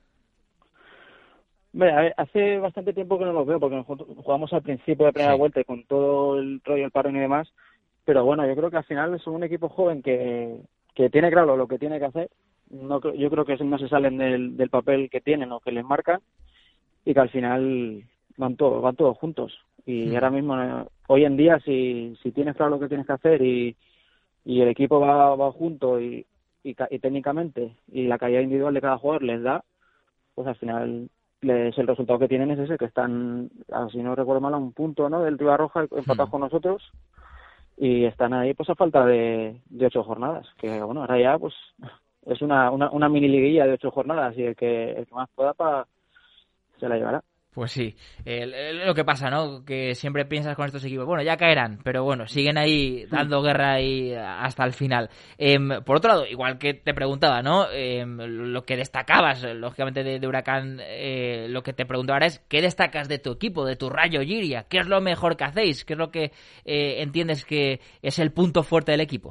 Bueno, a ver, hace bastante tiempo que no los veo, porque nosotros jugamos al principio de primera Sí. vuelta y con todo el rollo del parón y demás, pero bueno, yo creo que al final son un equipo joven que, que tiene claro lo que tiene que hacer. No, yo creo que no se salen del, del papel que tienen o que les marcan, y que al final van todos van todos juntos. Y ahora mismo, hoy en día, si, si tienes claro lo que tienes que hacer y, y el equipo va, va junto y, y, y técnicamente, y la calidad individual de cada jugador les da, pues al final les, el resultado que tienen es ese, que están, si no recuerdo mal, a un punto, ¿no?, del Ribarroja, empatados con nosotros, y están ahí pues a falta de, de ocho jornadas, que bueno, ahora ya pues es una, una, una mini liguilla de ocho jornadas, y el que, el que más pueda pa, se la llevará. Pues sí, eh, lo que pasa, ¿no? Que siempre piensas con estos equipos, bueno, ya caerán, pero bueno, siguen ahí dando guerra ahí hasta el final. Eh, por otro lado, igual que te preguntaba, ¿no? Eh, lo que destacabas, lógicamente, de, de Huracán, eh, lo que te pregunto ahora es, ¿qué destacas de tu equipo, de tu Rayo Lliria? ¿Qué es lo mejor que hacéis? ¿Qué es lo que eh, entiendes que es el punto fuerte del equipo?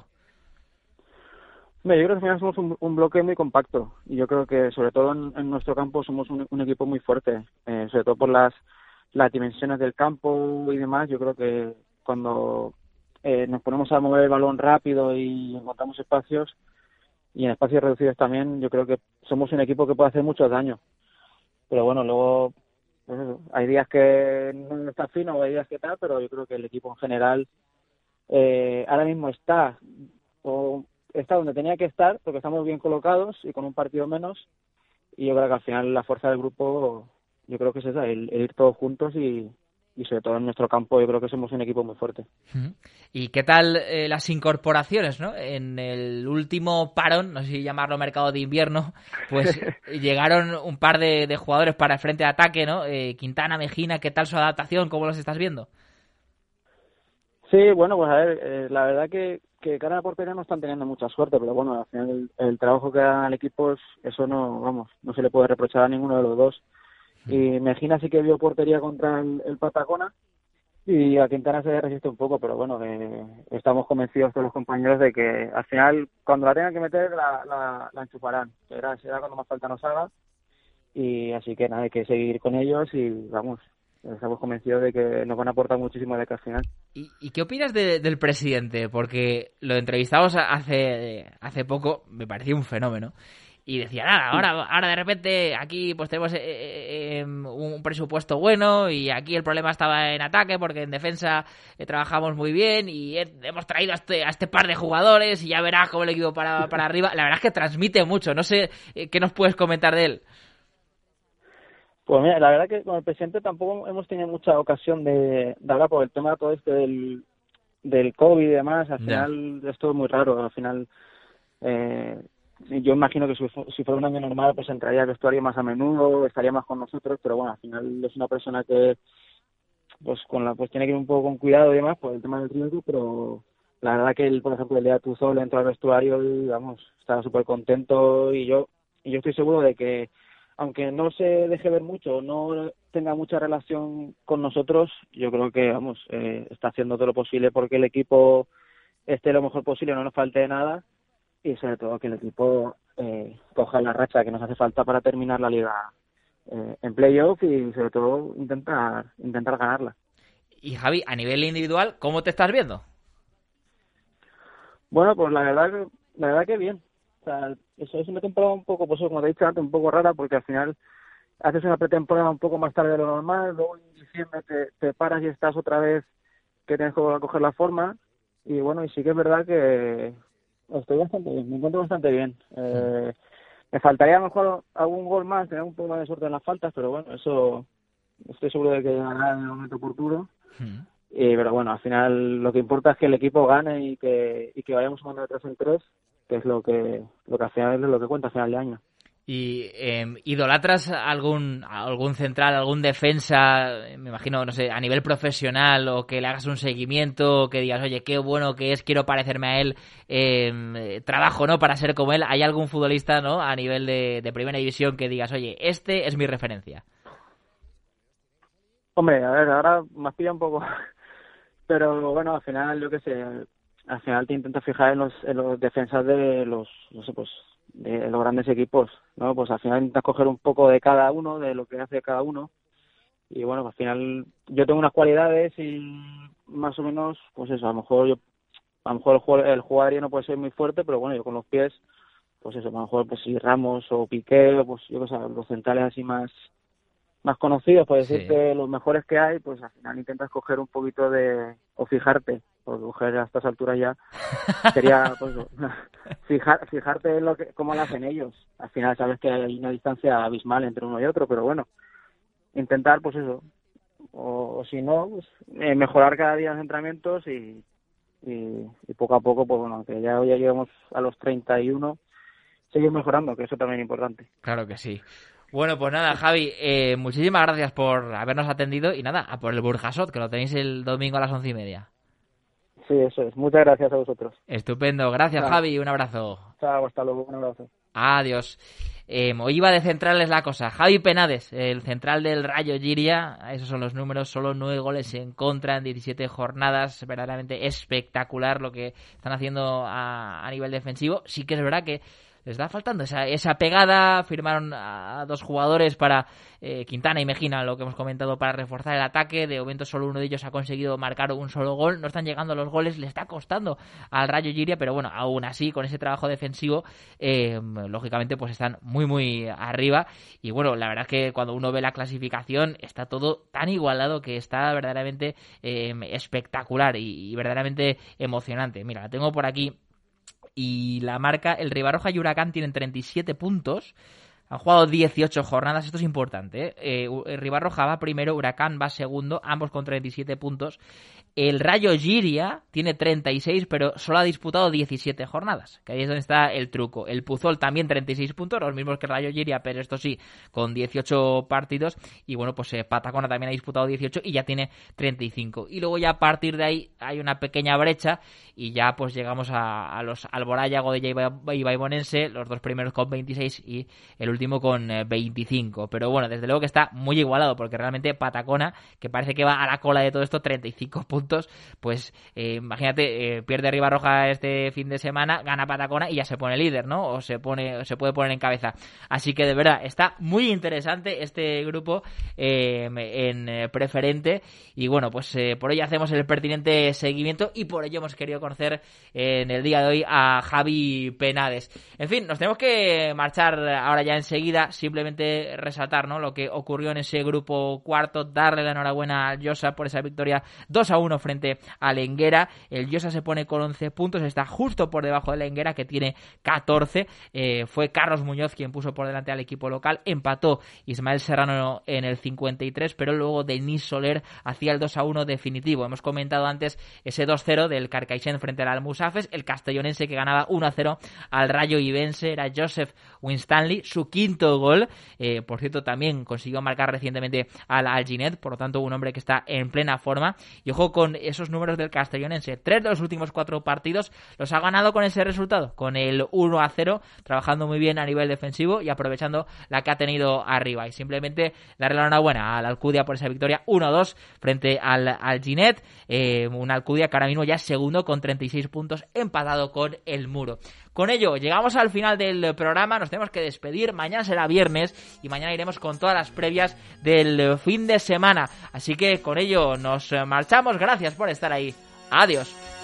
Yo creo que al final somos un, un bloque muy compacto, y yo creo que sobre todo en, en nuestro campo somos un, un equipo muy fuerte, eh, sobre todo por las, las dimensiones del campo y demás. Yo creo que cuando eh, nos ponemos a mover el balón rápido y encontramos espacios, y en espacios reducidos también, yo creo que somos un equipo que puede hacer mucho daño. Pero bueno, luego pues eso, hay días que no está fino o hay días que tal, pero yo creo que el equipo en general eh, ahora mismo está o está donde tenía que estar, porque estamos bien colocados y con un partido menos, y yo creo que al final la fuerza del grupo, yo creo que es esa, el, el ir todos juntos, y, y sobre todo en nuestro campo yo creo que somos un equipo muy fuerte. ¿Y qué tal eh, las incorporaciones, no? En el último parón, no sé si llamarlo mercado de invierno, pues llegaron un par de, de jugadores para el frente de ataque, ¿no? Eh, Quintana, Mejina, ¿qué tal su adaptación? ¿Cómo los estás viendo? Sí, bueno, pues a ver, eh, la verdad que que cara a portería no están teniendo mucha suerte, pero bueno, al final el, el trabajo que dan al equipo, es, eso no, vamos, no se le puede reprochar a ninguno de los dos. Y Mejina sí que vio portería contra el, el Patacona, y a Quintana se resiste un poco, pero bueno, eh, estamos convencidos todos los compañeros de que al final, cuando la tengan que meter, la, la, la enchufarán. Será, será cuando más falta nos haga, y así que nada, hay que seguir con ellos y vamos, estamos convencidos de que nos van a aportar muchísimo de acá al final. ¿Y, y qué opinas de, del presidente? Porque lo entrevistamos hace hace poco, me parecía un fenómeno, y decía, nada, ahora, ahora de repente aquí pues tenemos eh, eh, un presupuesto bueno, y aquí el problema estaba en ataque, porque en defensa eh, trabajamos muy bien, y he, hemos traído a este, a este par de jugadores, y ya verás cómo el equipo para, para arriba. La verdad es que transmite mucho, no sé eh, qué nos puedes comentar de él. Pues mira, la verdad que con el presidente tampoco hemos tenido mucha ocasión de, de hablar por el tema todo este del, del COVID y demás. Al final yeah. esto es muy raro. Al final eh, yo imagino que si, si fuera un año normal pues entraría al vestuario más a menudo, estaría más con nosotros, pero bueno, al final es una persona que pues con la pues tiene que ir un poco con cuidado y demás por el tema del riesgo, pero la verdad que él, por ejemplo, el día tú solo entró al vestuario y vamos, estaba súper contento, y yo y yo estoy seguro de que aunque no se deje ver mucho, no tenga mucha relación con nosotros, yo creo que, vamos, eh, está haciendo todo lo posible porque el equipo esté lo mejor posible, no nos falte nada, y sobre todo que el equipo eh, coja la racha que nos hace falta para terminar la liga eh, en playoff, y sobre todo intentar intentar ganarla. Y Javi, a nivel individual, ¿cómo te estás viendo? Bueno, pues la verdad, la verdad que bien. O sea, eso es una temporada un poco, pues como te he dicho antes, un poco rara, porque al final haces una pretemporada un poco más tarde de lo normal, luego en diciembre te, te paras y estás otra vez que tienes que coger la forma, y bueno, y sí que es verdad que estoy bastante bien, me encuentro bastante bien. Eh, me faltaría a lo mejor algún gol más, tener un poco más de suerte en las faltas, pero bueno, eso estoy seguro de que llegará en el momento oportuno. Mm. Y, pero bueno, al final lo que importa es que el equipo gane y que y que vayamos sumando de tres en tres, que es lo que lo que al final es lo que cuenta a final de año. ¿Y eh, idolatras algún algún central, algún defensa, me imagino, no sé, a nivel profesional, o que le hagas un seguimiento, o que digas, oye, qué bueno que es, quiero parecerme a él, eh, trabajo, ¿no?, para ser como él? ¿Hay algún futbolista, ¿no?, a nivel de, de primera división que digas, oye, este es mi referencia? Hombre, a ver, ahora me has pillado un poco, pero bueno, al final, yo qué sé, al final te intentas fijar en los, en los defensas de los, no sé, pues, de los grandes equipos, ¿no? Pues al final intentas coger un poco de cada uno, de lo que hace cada uno, y bueno, al final yo tengo unas cualidades y más o menos, pues eso, a lo mejor yo a lo mejor el juego, el juego aéreo no puede ser muy fuerte, pero bueno, yo con los pies, pues eso, a lo mejor pues si Ramos o Piqué, pues yo qué sé, los centrales así más más conocidos, por decirte sí. los mejores que hay, pues al final intentas coger un poquito de, o fijarte, porque coger a estas alturas ya sería, pues fijar, fijarte en lo que, cómo lo hacen ellos. Al final sabes que hay una distancia abismal entre uno y otro, pero bueno, intentar pues eso, o, o si no, pues, eh, mejorar cada día los entrenamientos y, y, y poco a poco, pues bueno, que ya, ya llegamos a los treinta y uno, seguir mejorando, que eso también es importante. Claro que sí. Bueno, pues nada, Javi, eh, muchísimas gracias por habernos atendido y nada, a por el Burjasot, que lo tenéis el domingo a las once y media. Sí, eso es. Muchas gracias a vosotros. Estupendo. Gracias, Chao. Javi. Un abrazo. Chao, hasta luego. Un abrazo. Adiós. Eh, hoy iba de centrales la cosa. Javi Penades, el central del Rayo Giria. Esos son los números. Solo nueve goles en contra en diecisiete jornadas. Verdaderamente espectacular lo que están haciendo a, a nivel defensivo. Sí que es verdad que les da faltando esa, esa pegada. Firmaron a dos jugadores para eh, Quintana y Mejina, lo que hemos comentado, para reforzar el ataque. De momento solo uno de ellos ha conseguido marcar un solo gol. No están llegando los goles, le está costando al Rayo Giria, pero bueno, aún así, con ese trabajo defensivo, eh, lógicamente pues están muy muy arriba. Y bueno, la verdad es que cuando uno ve la clasificación está todo tan igualado que está verdaderamente eh, espectacular y, y verdaderamente emocionante. Mira, la tengo por aquí. Y la marca, el Ribarroja y Huracán tienen treinta y siete puntos. Han jugado dieciocho jornadas, esto es importante, ¿eh? Eh, Ribarroja va primero, Huracán va segundo, ambos con treinta y siete puntos. El Rayo Giria tiene treinta y seis, pero solo ha disputado diecisiete jornadas, que ahí es donde está el truco. El Puzol también treinta y seis puntos, los mismos que el Rayo Giria, pero esto sí, con dieciocho partidos. Y bueno, pues eh, Patacona también ha disputado dieciocho y ya tiene treinta y cinco. Y luego ya a partir de ahí hay una pequeña brecha y ya pues llegamos a, a los Alboraya, Godella y Baibonense, los dos primeros con veintiséis y el último con eh, veinticinco. Pero bueno, desde luego que está muy igualado, porque realmente Patacona, que parece que va a la cola de todo esto, treinta y cinco puntos, pues eh, imagínate, eh, pierde Ribarroja este fin de semana, gana Patacona y ya se pone líder, ¿no? O se pone, se puede poner en cabeza. Así que de verdad, está muy interesante este grupo eh, en eh, preferente. Y bueno, pues eh, por ello hacemos el pertinente seguimiento y por ello hemos querido conocer eh, en el día de hoy a Javi Penades. En fin, nos tenemos que marchar ahora ya enseguida. Simplemente resaltar, ¿no?, lo que ocurrió en ese grupo cuarto, darle la enhorabuena al Josa por esa victoria dos a uno frente al Enguera. El Josa se pone con once puntos, está justo por debajo del Enguera, que tiene catorce. Eh, fue Carlos Muñoz quien puso por delante al equipo local, empató Ismael Serrano en el cincuenta y tres, pero luego Denis Soler hacía el dos a uno definitivo. Hemos comentado antes ese dos cero del Carcaixent frente al Almusafes, el castellonense que ganaba uno a cero al Rayo Ibense, era Joseph Winstanley, su quinto gol. Eh, por cierto, también consiguió marcar recientemente al Alginet, por lo tanto un hombre que está en plena forma. Y ojo con esos números del castellonense, tres de los últimos cuatro partidos los ha ganado con ese resultado, con el uno a cero, trabajando muy bien a nivel defensivo y aprovechando la que ha tenido arriba. Y simplemente darle la enhorabuena al Alcudia por esa victoria uno a dos frente al Alginet, eh, un Alcudia que ahora mismo ya es segundo con treinta y seis puntos, empatado con el Muro. Con ello llegamos al final del programa, nos tenemos que despedir. Mañana será viernes y mañana iremos con todas las previas del fin de semana, así que con ello nos marchamos. Gracias por estar ahí, adiós.